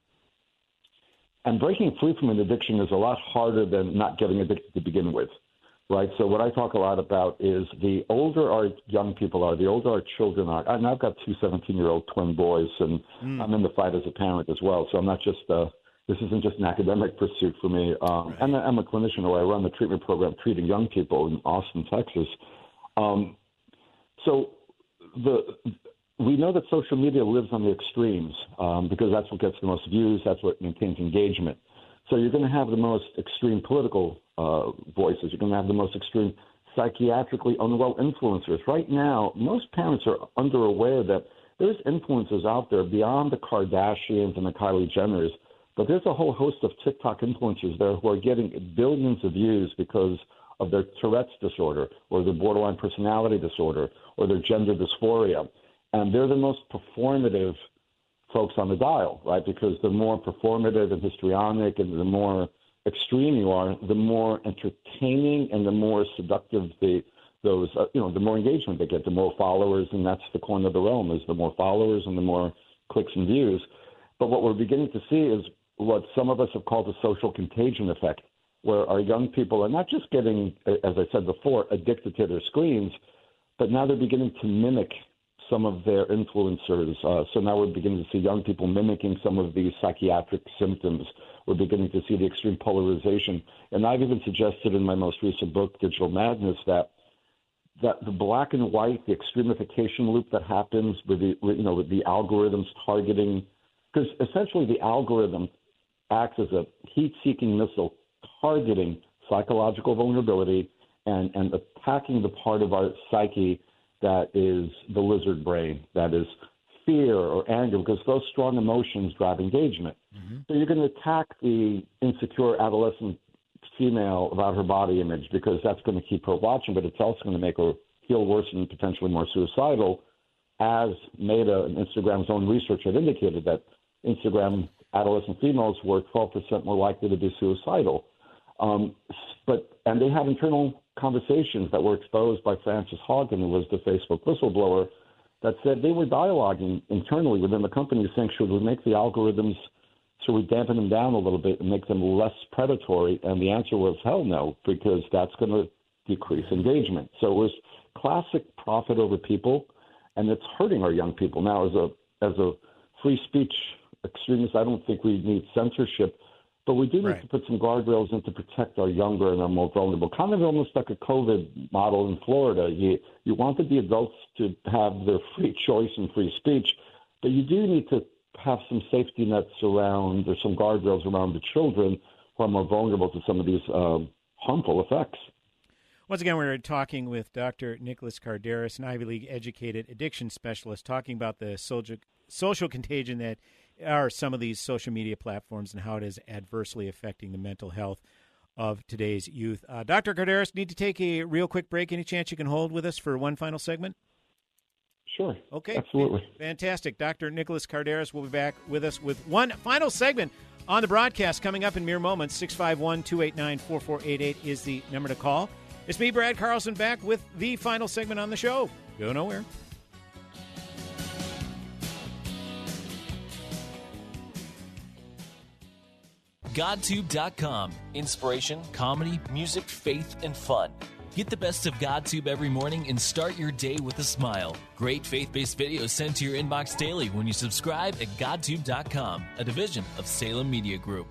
And breaking free from an addiction is a lot harder than not getting addicted to begin with, right? So what I talk a lot about is the older our young people are, the older our children are. And I've got two seventeen-year-old twin boys, and mm. I'm in the fight as a parent as well, so I'm not just uh, This isn't just an academic pursuit for me. Um, right. And I'm a clinician where I run the treatment program treating young people in Austin, Texas. Um, so the we know that social media lives on the extremes um, because that's what gets the most views. That's what maintains engagement. So you're going to have the most extreme political uh, voices. You're going to have the most extreme psychiatrically unwell influencers. Right now, most parents are underaware that there's influencers out there beyond the Kardashians and the Kylie Jenners. But there's a whole host of TikTok influencers there who are getting billions of views because of their Tourette's disorder or their borderline personality disorder or their gender dysphoria. And they're the most performative folks on the dial, right? Because the more performative and histrionic and the more extreme you are, the more entertaining and the more seductive the those, uh, you know, the more engagement they get, the more followers. And that's the coin of the realm, is the more followers and the more clicks and views. But what we're beginning to see is what some of us have called the social contagion effect, where our young people are not just getting, as I said before, addicted to their screens, but now they're beginning to mimic some of their influencers. Uh, so now we're beginning to see young people mimicking some of these psychiatric symptoms. We're beginning to see the extreme polarization. And I've even suggested in my most recent book, Digital Madness, that that the black and white, the extremification loop that happens with the, you know, with the algorithms targeting, because essentially the algorithm acts as a heat-seeking missile targeting psychological vulnerability and, and attacking the part of our psyche that is the lizard brain, that is fear or anger, because those strong emotions drive engagement. Mm-hmm. So you're going to attack the insecure adolescent female about her body image because that's going to keep her watching, but it's also going to make her feel worse and potentially more suicidal, as Meta and Instagram's own research have indicated that Instagram adolescent females were twelve percent more likely to be suicidal. Um, but and they had internal conversations that were exposed by Frances Haugen, who was the Facebook whistleblower, that said they were dialoguing internally within the company, saying should we make the algorithms, should we dampen them down a little bit and make them less predatory? And the answer was hell no, because that's going to decrease engagement. So it was classic profit over people, and it's hurting our young people. Now, as a as a free speech extremist, I don't think we need censorship, but we do need right. to put some guardrails in to protect our younger and our more vulnerable. Kind of almost like a COVID model in Florida. You you wanted the adults to have their free choice and free speech, but you do need to have some safety nets around or some guardrails around the children who are more vulnerable to some of these uh, harmful effects. Once again, we're talking with Doctor Nicholas Kardaras, an Ivy League-educated addiction specialist, talking about the social, social contagion that are some of these social media platforms and how it is adversely affecting the mental health of today's youth. Uh, Doctor Kardaras, need to take a real quick break. Any chance you can hold with us for one final segment? Sure. Okay. Absolutely. Fantastic. Doctor Nicholas Kardaras will be back with us with one final segment on the broadcast coming up in mere moments. six five one, two eight nine, four four eight eight is the number to call. It's me, Brad Carlson, back with the final segment on the show. Go nowhere. GodTube dot com. Inspiration, comedy, music, faith, and fun. Get the best of GodTube every morning and start your day with a smile. Great faith-based videos sent to your inbox daily when you subscribe at GodTube dot com, a division of Salem Media Group.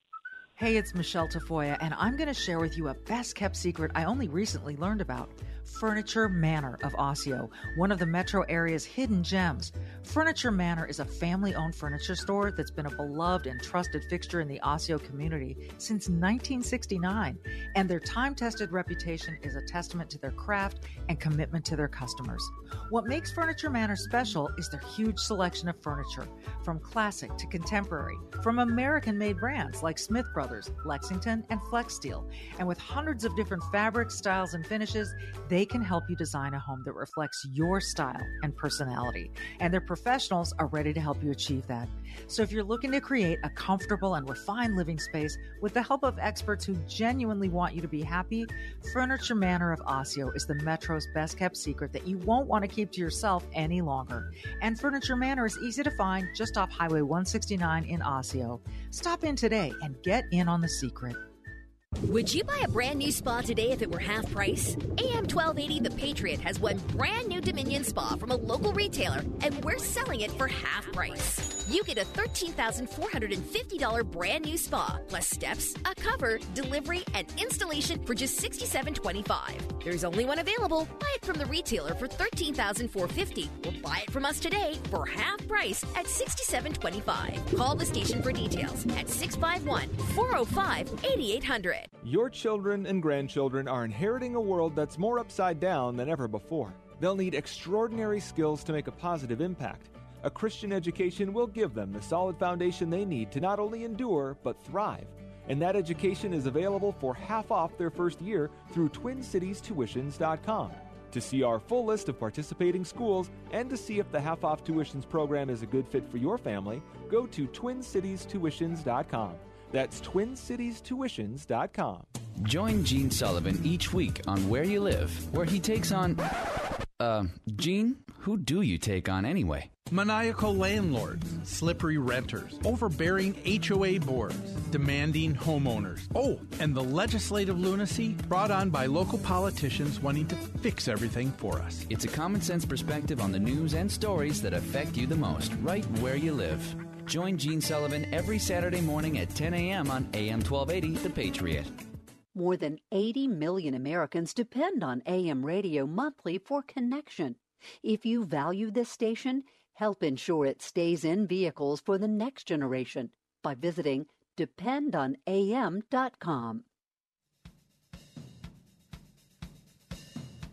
Hey, it's Michelle Tafoya, and I'm going to share with you a best-kept secret I only recently learned about. Furniture Manor of Osseo, one of the metro area's hidden gems. Furniture Manor is a family-owned furniture store that's been a beloved and trusted fixture in the Osseo community since nineteen sixty-nine, and their time-tested reputation is a testament to their craft and commitment to their customers. What makes Furniture Manor special is their huge selection of furniture, from classic to contemporary, from American-made brands like Smith Brothers, Lexington, and Flex Steel, and with hundreds of different fabrics, styles, and finishes, they can help you design a home that reflects your style and personality, and their professionals are ready to help you achieve that. So if you're looking to create a comfortable and refined living space with the help of experts who genuinely want you to be happy, Furniture Manor of Osseo is the Metro's best-kept secret that you won't want to keep to yourself any longer. And Furniture Manor is easy to find just off Highway one sixty-nine in Osseo. Stop in today and get in on the secret. Would you buy a brand new spa today if it were half price? A M twelve eighty The Patriot has one brand new Dominion spa from a local retailer, and we're selling it for half price. You get a thirteen thousand four hundred fifty dollars brand new spa, plus steps, a cover, delivery, and installation for just sixty-seven twenty-five. There's only one available. Buy it from the retailer for thirteen thousand four hundred fifty dollars, or buy it from us today for half price at sixty-seven twenty-five. Call the station for details at six five one, four oh five, eight eight hundred. Your children and grandchildren are inheriting a world that's more upside down than ever before. They'll need extraordinary skills to make a positive impact. A Christian education will give them the solid foundation they need to not only endure, but thrive. And that education is available for half off their first year through twin cities tuitions dot com. To see our full list of participating schools and to see if the half-off tuitions program is a good fit for your family, go to twin cities tuitions dot com. That's twin cities tuitions dot com. Join Gene Sullivan each week on Where You Live, where he takes on... Uh, Gene, who do you take on anyway? Maniacal landlords, slippery renters, overbearing H O A boards, demanding homeowners. Oh, and the legislative lunacy brought on by local politicians wanting to fix everything for us. It's a common-sense perspective on the news and stories that affect you the most, right where you live. Join Gene Sullivan every Saturday morning at ten a.m. on A M twelve eighty, The Patriot. More than eighty million Americans depend on A M radio monthly for connection. If you value this station, help ensure it stays in vehicles for the next generation by visiting depend on A M dot com.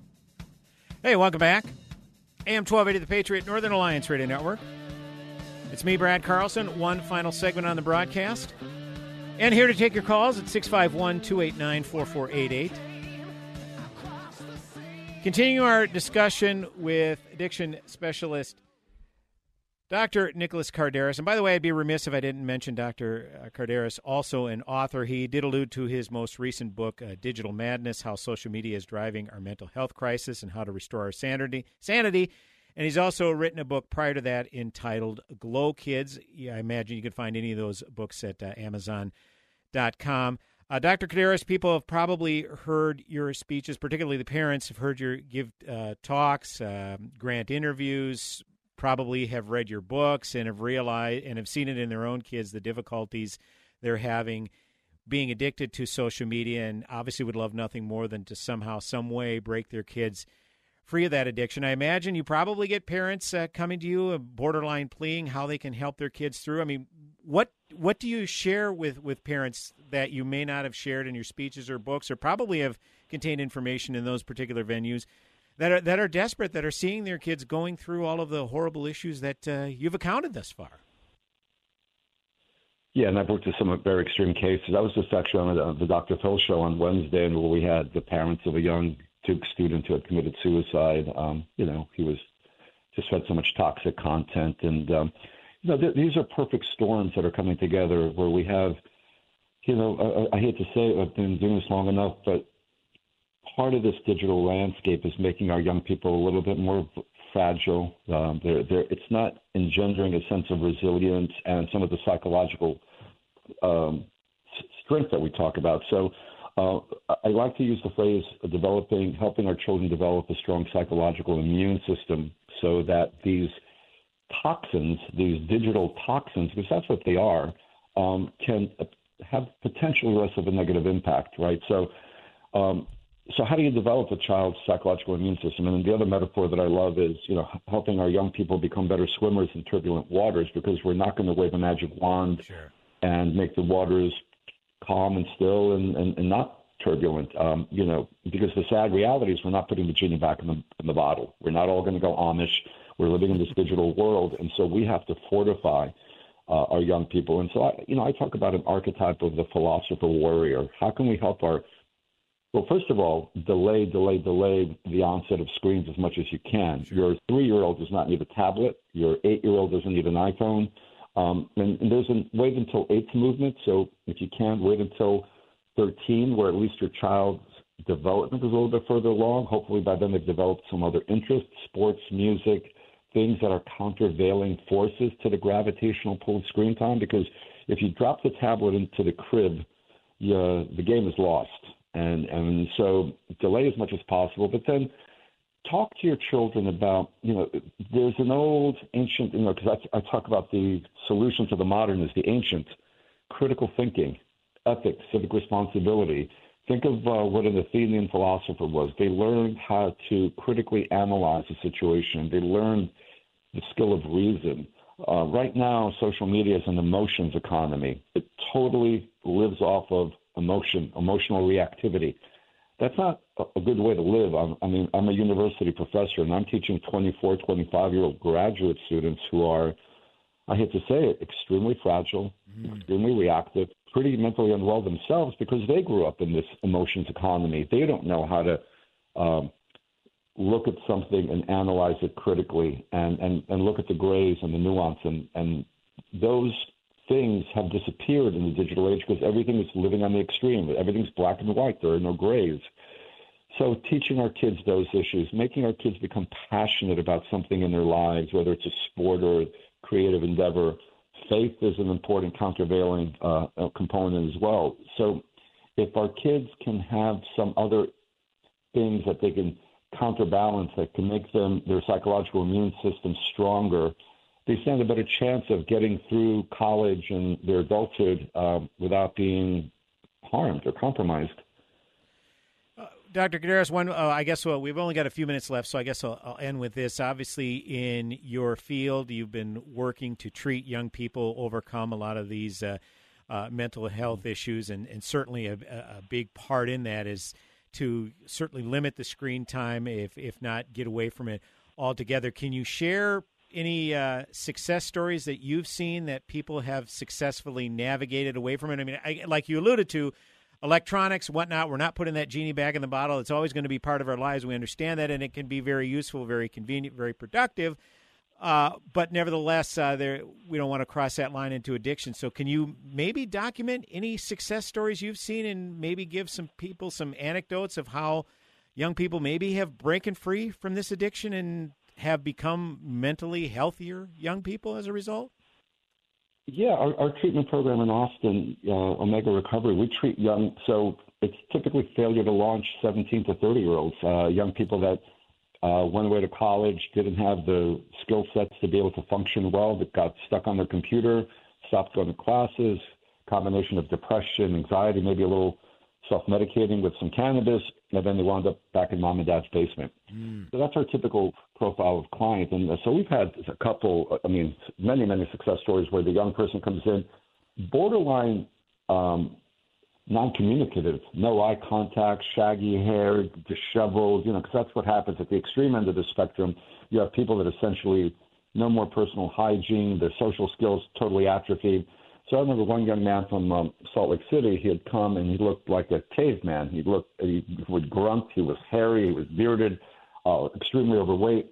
Hey, welcome back. A M twelve eighty, The Patriot, Northern Alliance Radio Network. It's me, Brad Carlson. One final segment on the broadcast. And here to take your calls at six five one, two eight nine, four four eight eight. Continue our discussion with addiction specialist Doctor Nicholas Kardaras. And by the way, I'd be remiss if I didn't mention Doctor Kardaras, also an author. He did allude to his most recent book, uh, Digital Madness, How Social Media is Driving Our Mental Health Crisis and How to Restore Our Sanity. Sanity. And he's also written a book prior to that entitled Glow Kids. Yeah, I imagine you can find any of those books at uh, amazon dot com. Uh, Doctor Kardaras, people have probably heard your speeches, particularly the parents have heard you give uh, talks, uh, grant interviews, probably have read your books and have realized and have seen it in their own kids, the difficulties they're having being addicted to social media, and obviously would love nothing more than to somehow, some way break their kids free of that addiction. I imagine you probably get parents uh, coming to you, uh, borderline pleading how they can help their kids through. I mean, what what do you share with, with parents that you may not have shared in your speeches or books, or probably have contained information in those particular venues that are that are desperate, that are seeing their kids going through all of the horrible issues that uh, you've accounted thus far? Yeah, and I've worked with some very extreme cases. I was just actually on the, the Doctor Phil show on Wednesday, and where we had the parents of a young Duke student who had committed suicide. Um, you know, he was just had so much toxic content, and um, you know, th- these are perfect storms that are coming together. Where we have, you know, I, I hate to say it, I've been doing this long enough, but part of this digital landscape is making our young people a little bit more fragile. Um, they're, they're, it's not engendering a sense of resilience and some of the psychological um, strength that we talk about. So. Uh, I like to use the phrase developing, helping our children develop a strong psychological immune system so that these toxins, these digital toxins, because that's what they are, um, can have potentially less of a negative impact, right? So, um, so how do you develop a child's psychological immune system? And the other metaphor that I love is, you know, helping our young people become better swimmers in turbulent waters, because we're not going to wave a magic wand sure. and make the waters calm and still and, and, and not turbulent, um, you know, because the sad reality is we're not putting the genie back in the, in the bottle. We're not all going to go Amish. We're living in this digital world, and so we have to fortify uh, our young people. And so, I, you know, I talk about an archetype of the philosopher warrior. How can we help our – well, first of all, delay, delay, delay the onset of screens as much as you can. Sure. Your three-year-old does not need a tablet. Your eight-year-old doesn't need an iPhone. Um, and, and there's a wait until eight's movement, so if you can, wait until thirteen, where at least your child's development is a little bit further along. Hopefully by then they've developed some other interests, sports, music, things that are countervailing forces to the gravitational pull of screen time, because if you drop the tablet into the crib, you, the game is lost. And, and so delay as much as possible, but then talk to your children about, you know, there's an old ancient, you know, because I, I talk about the solution to the modern is the ancient critical thinking, ethics, civic responsibility. Think of uh, what an Athenian philosopher was. They learned how to critically analyze a situation. They learned the skill of reason. Uh, right now, social media is an emotions economy. It totally lives off of emotion, emotional reactivity. That's not a good way to live. I'm, I mean, I'm a university professor, and I'm teaching twenty-four, twenty-five-year-old graduate students who are, I hate to say it, extremely fragile, mm. extremely reactive, pretty mentally unwell themselves because they grew up in this emotions economy. They don't know how to um, look at something and analyze it critically and, and, and look at the grays and the nuance. And, and those things have disappeared in the digital age because everything is living on the extreme. Everything's black and white. There are no grays. So teaching our kids those issues, making our kids become passionate about something in their lives, whether it's a sport or a creative endeavor. Faith is an important countervailing uh, component as well. So if our kids can have some other things that they can counterbalance that can make them, their psychological immune system stronger, they stand a better chance of getting through college and their adulthood uh, without being harmed or compromised. Uh, Doctor Kardaras, one, uh, I guess well, we've only got a few minutes left, so I guess I'll, I'll end with this. Obviously, in your field, you've been working to treat young people, overcome a lot of these uh, uh, mental health issues, and, and certainly a, a big part in that is to certainly limit the screen time, if if not get away from it altogether. Can you share any uh, success stories that you've seen that people have successfully navigated away from it? I mean, I, like you alluded to, electronics, whatnot, we're not putting that genie back in the bottle. It's always going to be part of our lives. We understand that, and it can be very useful, very convenient, very productive. Uh, but nevertheless, uh, there we don't want to cross that line into addiction. So can you maybe document any success stories you've seen and maybe give some people some anecdotes of how young people maybe have broken free from this addiction and have become mentally healthier young people as a result? Yeah, our, our treatment program in Austin, uh, Omega Recovery, we treat young, so it's typically failure to launch seventeen to thirty-year-olds, uh, young people that Uh, went away to college, didn't have the skill sets to be able to function well, that got stuck on their computer, stopped going to classes, combination of depression, anxiety, maybe a little self-medicating with some cannabis, and then they wound up back in mom and dad's basement. Mm. So that's our typical profile of client. And so we've had a couple, I mean, many, many success stories where the young person comes in borderline um, non-communicative, no eye contact, shaggy hair, disheveled, you know, because that's what happens at the extreme end of the spectrum. You have people that essentially no more personal hygiene, their social skills totally atrophied. So I remember one young man from um, Salt Lake City, he had come and he looked like a caveman. He looked, he would grunt, he was hairy, he was bearded, uh, extremely overweight.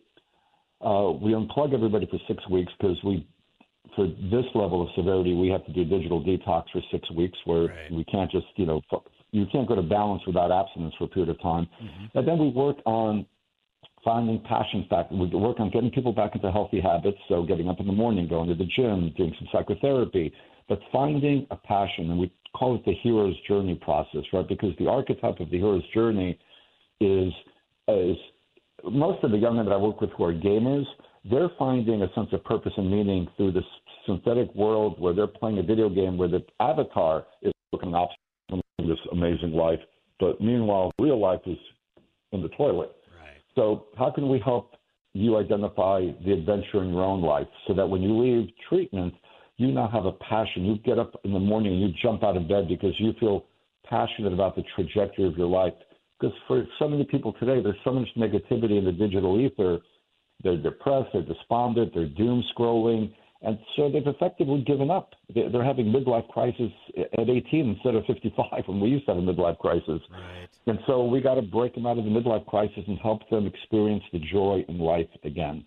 Uh, we unplug everybody for six weeks because we for this level of severity, we have to do digital detox for six weeks where right. we can't just, you know, you can't go to balance without abstinence for a period of time. Mm-hmm. And then we work on finding passion factor. We work on getting people back into healthy habits, so getting up in the morning, going to the gym, doing some psychotherapy, but finding a passion, and we call it the hero's journey process, right? Because the archetype of the hero's journey is, is most of the young men that I work with who are gamers, they're finding a sense of purpose and meaning through this synthetic world where they're playing a video game where the avatar is looking up from this amazing life, but meanwhile, real life is in the toilet. Right. So how can we help you identify the adventure in your own life so that when you leave treatment, you now have a passion. You get up in the morning and you jump out of bed because you feel passionate about the trajectory of your life. Because for so many people today, there's so much negativity in the digital ether. They're depressed, they're despondent, they're doom scrolling, and so they've effectively given up. They're having midlife crisis at eighteen instead of fifty-five when we used to have a midlife crisis. Right. And so we got to break them out of the midlife crisis and help them experience the joy in life again.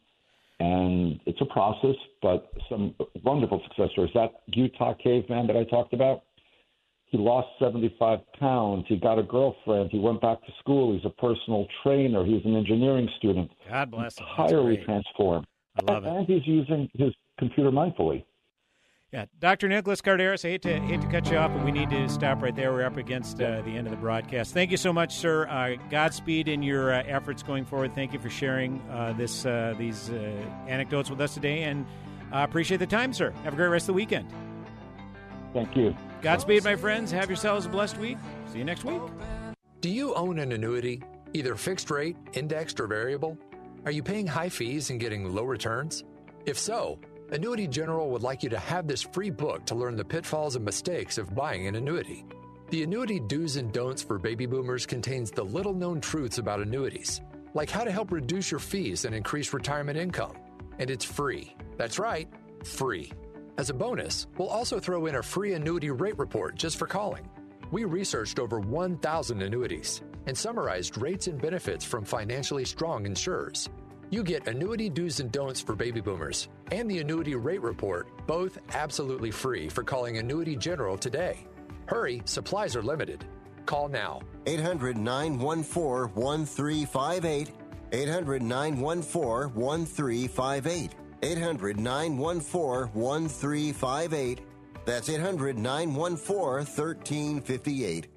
And it's a process, but some wonderful success stories. That Utah caveman that I talked about, he lost seventy-five pounds. He got a girlfriend. He went back to school. He's a personal trainer. He's an engineering student. God bless him. Entirely transformed. I love it. And he's using his computer mindfully. Yeah, Doctor Nicholas Kardaras, I hate to hate to cut you off, but we need to stop right there. We're up against uh, the end of the broadcast. Thank you so much, sir. Uh, Godspeed in your uh, efforts going forward. Thank you for sharing uh, this uh, these uh, anecdotes with us today, and I uh, appreciate the time, sir. Have a great rest of the weekend. Thank you. Godspeed, my friends. Have yourselves a blessed week. See you next week. Do you own an annuity, either fixed rate, indexed, or variable? Are you paying high fees and getting low returns? If so, Annuity General would like you to have this free book to learn the pitfalls and mistakes of buying an annuity. The Annuity Do's and Don'ts for Baby Boomers contains the little-known truths about annuities, like how to help reduce your fees and increase retirement income. And it's free. That's right, free. As a bonus, we'll also throw in a free annuity rate report just for calling. We researched over one thousand annuities and summarized rates and benefits from financially strong insurers. You get Annuity Do's and Don'ts for Baby Boomers and the Annuity Rate Report, both absolutely free for calling Annuity General today. Hurry, supplies are limited. Call now. eight hundred, nine one four, one three five eight. eight hundred, nine one four, one three five eight. eight hundred, nine one four, one three five eight. That's eight hundred, nine one four, one three five eight.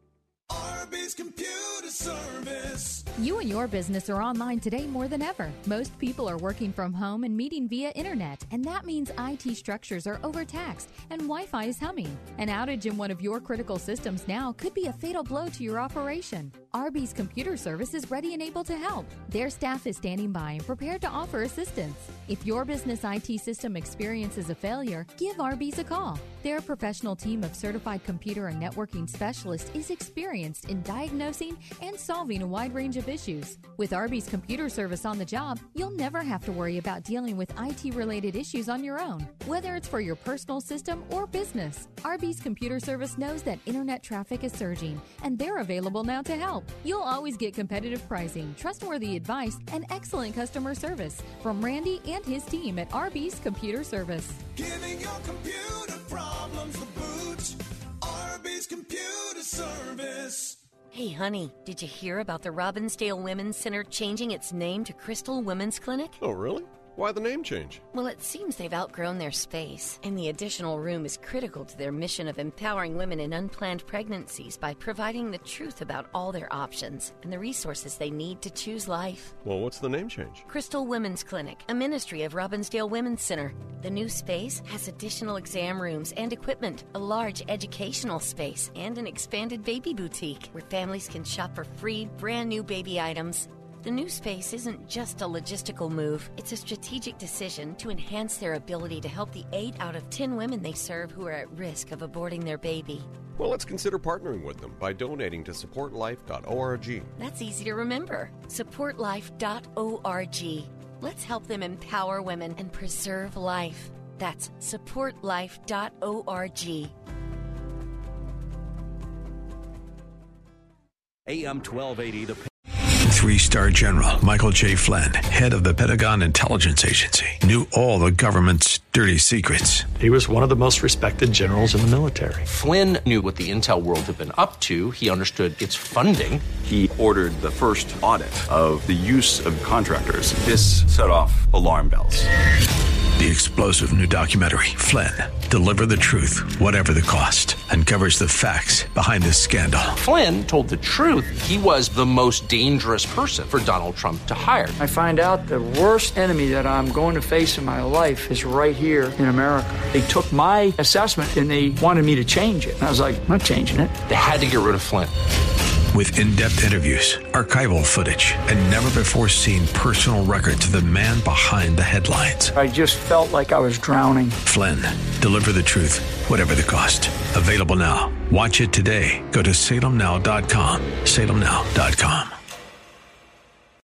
Arby's Computer Service. You and your business are online today more than ever. Most people are working from home and meeting via internet, and that means I T structures are overtaxed and Wi-Fi is humming. An outage in one of your critical systems now could be a fatal blow to your operation. Arby's Computer Service is ready and able to help. Their staff is standing by and prepared to offer assistance. If your business I T system experiences a failure, give Arby's a call. Their professional team of certified computer and networking specialists is experienced in diagnosing and solving a wide range of issues. With Arby's computer service on the job, you'll never have to worry about dealing with I T-related issues on your own, whether it's for your personal system or business. Arby's computer service knows that internet traffic is surging, and they're available now to help. You'll always get competitive pricing, trustworthy advice, and excellent customer service from Randy and his team at Arby's Computer Service. Giving your computer problems the boot. Arby's Computer Service. Hey, honey, did you hear about the Robbinsdale Women's Center changing its name to Crystal Women's Clinic? Oh, really? Why the name change? Well, it seems they've outgrown their space, and the additional room is critical to their mission of empowering women in unplanned pregnancies by providing the truth about all their options and the resources they need to choose life. Well, what's the name change? Crystal Women's Clinic, a ministry of Robbinsdale Women's Center. The new space has additional exam rooms and equipment, a large educational space, and an expanded baby boutique where families can shop for free, brand new baby items. The new space isn't just a logistical move. It's a strategic decision to enhance their ability to help the eight out of ten women they serve who are at risk of aborting their baby. Well, let's consider partnering with them by donating to support life dot org. That's easy to remember. support life dot org. Let's help them empower women and preserve life. That's support life dot org. A M twelve eighty, the Three-star general Michael J. Flynn, head of the Pentagon Intelligence Agency, knew all the government's dirty secrets. He was one of the most respected generals in the military. Flynn knew what the intel world had been up to. He understood its funding. He ordered the first audit of the use of contractors. This set off alarm bells. The explosive new documentary, Flynn, Deliver the Truth, Whatever the Cost, uncovers the facts behind this scandal. Flynn told the truth. He was the most dangerous person for Donald Trump to hire. I find out the worst enemy that I'm going to face in my life is right here in America. They took my assessment and they wanted me to change it. And I was like, I'm not changing it. They had to get rid of Flynn. With in-depth interviews, archival footage, and never-before-seen personal records of the man behind the headlines. I just felt like I was drowning. Flynn, Deliver the Truth, Whatever the Cost. Available now. Watch it today. Go to salem now dot com. salem now dot com.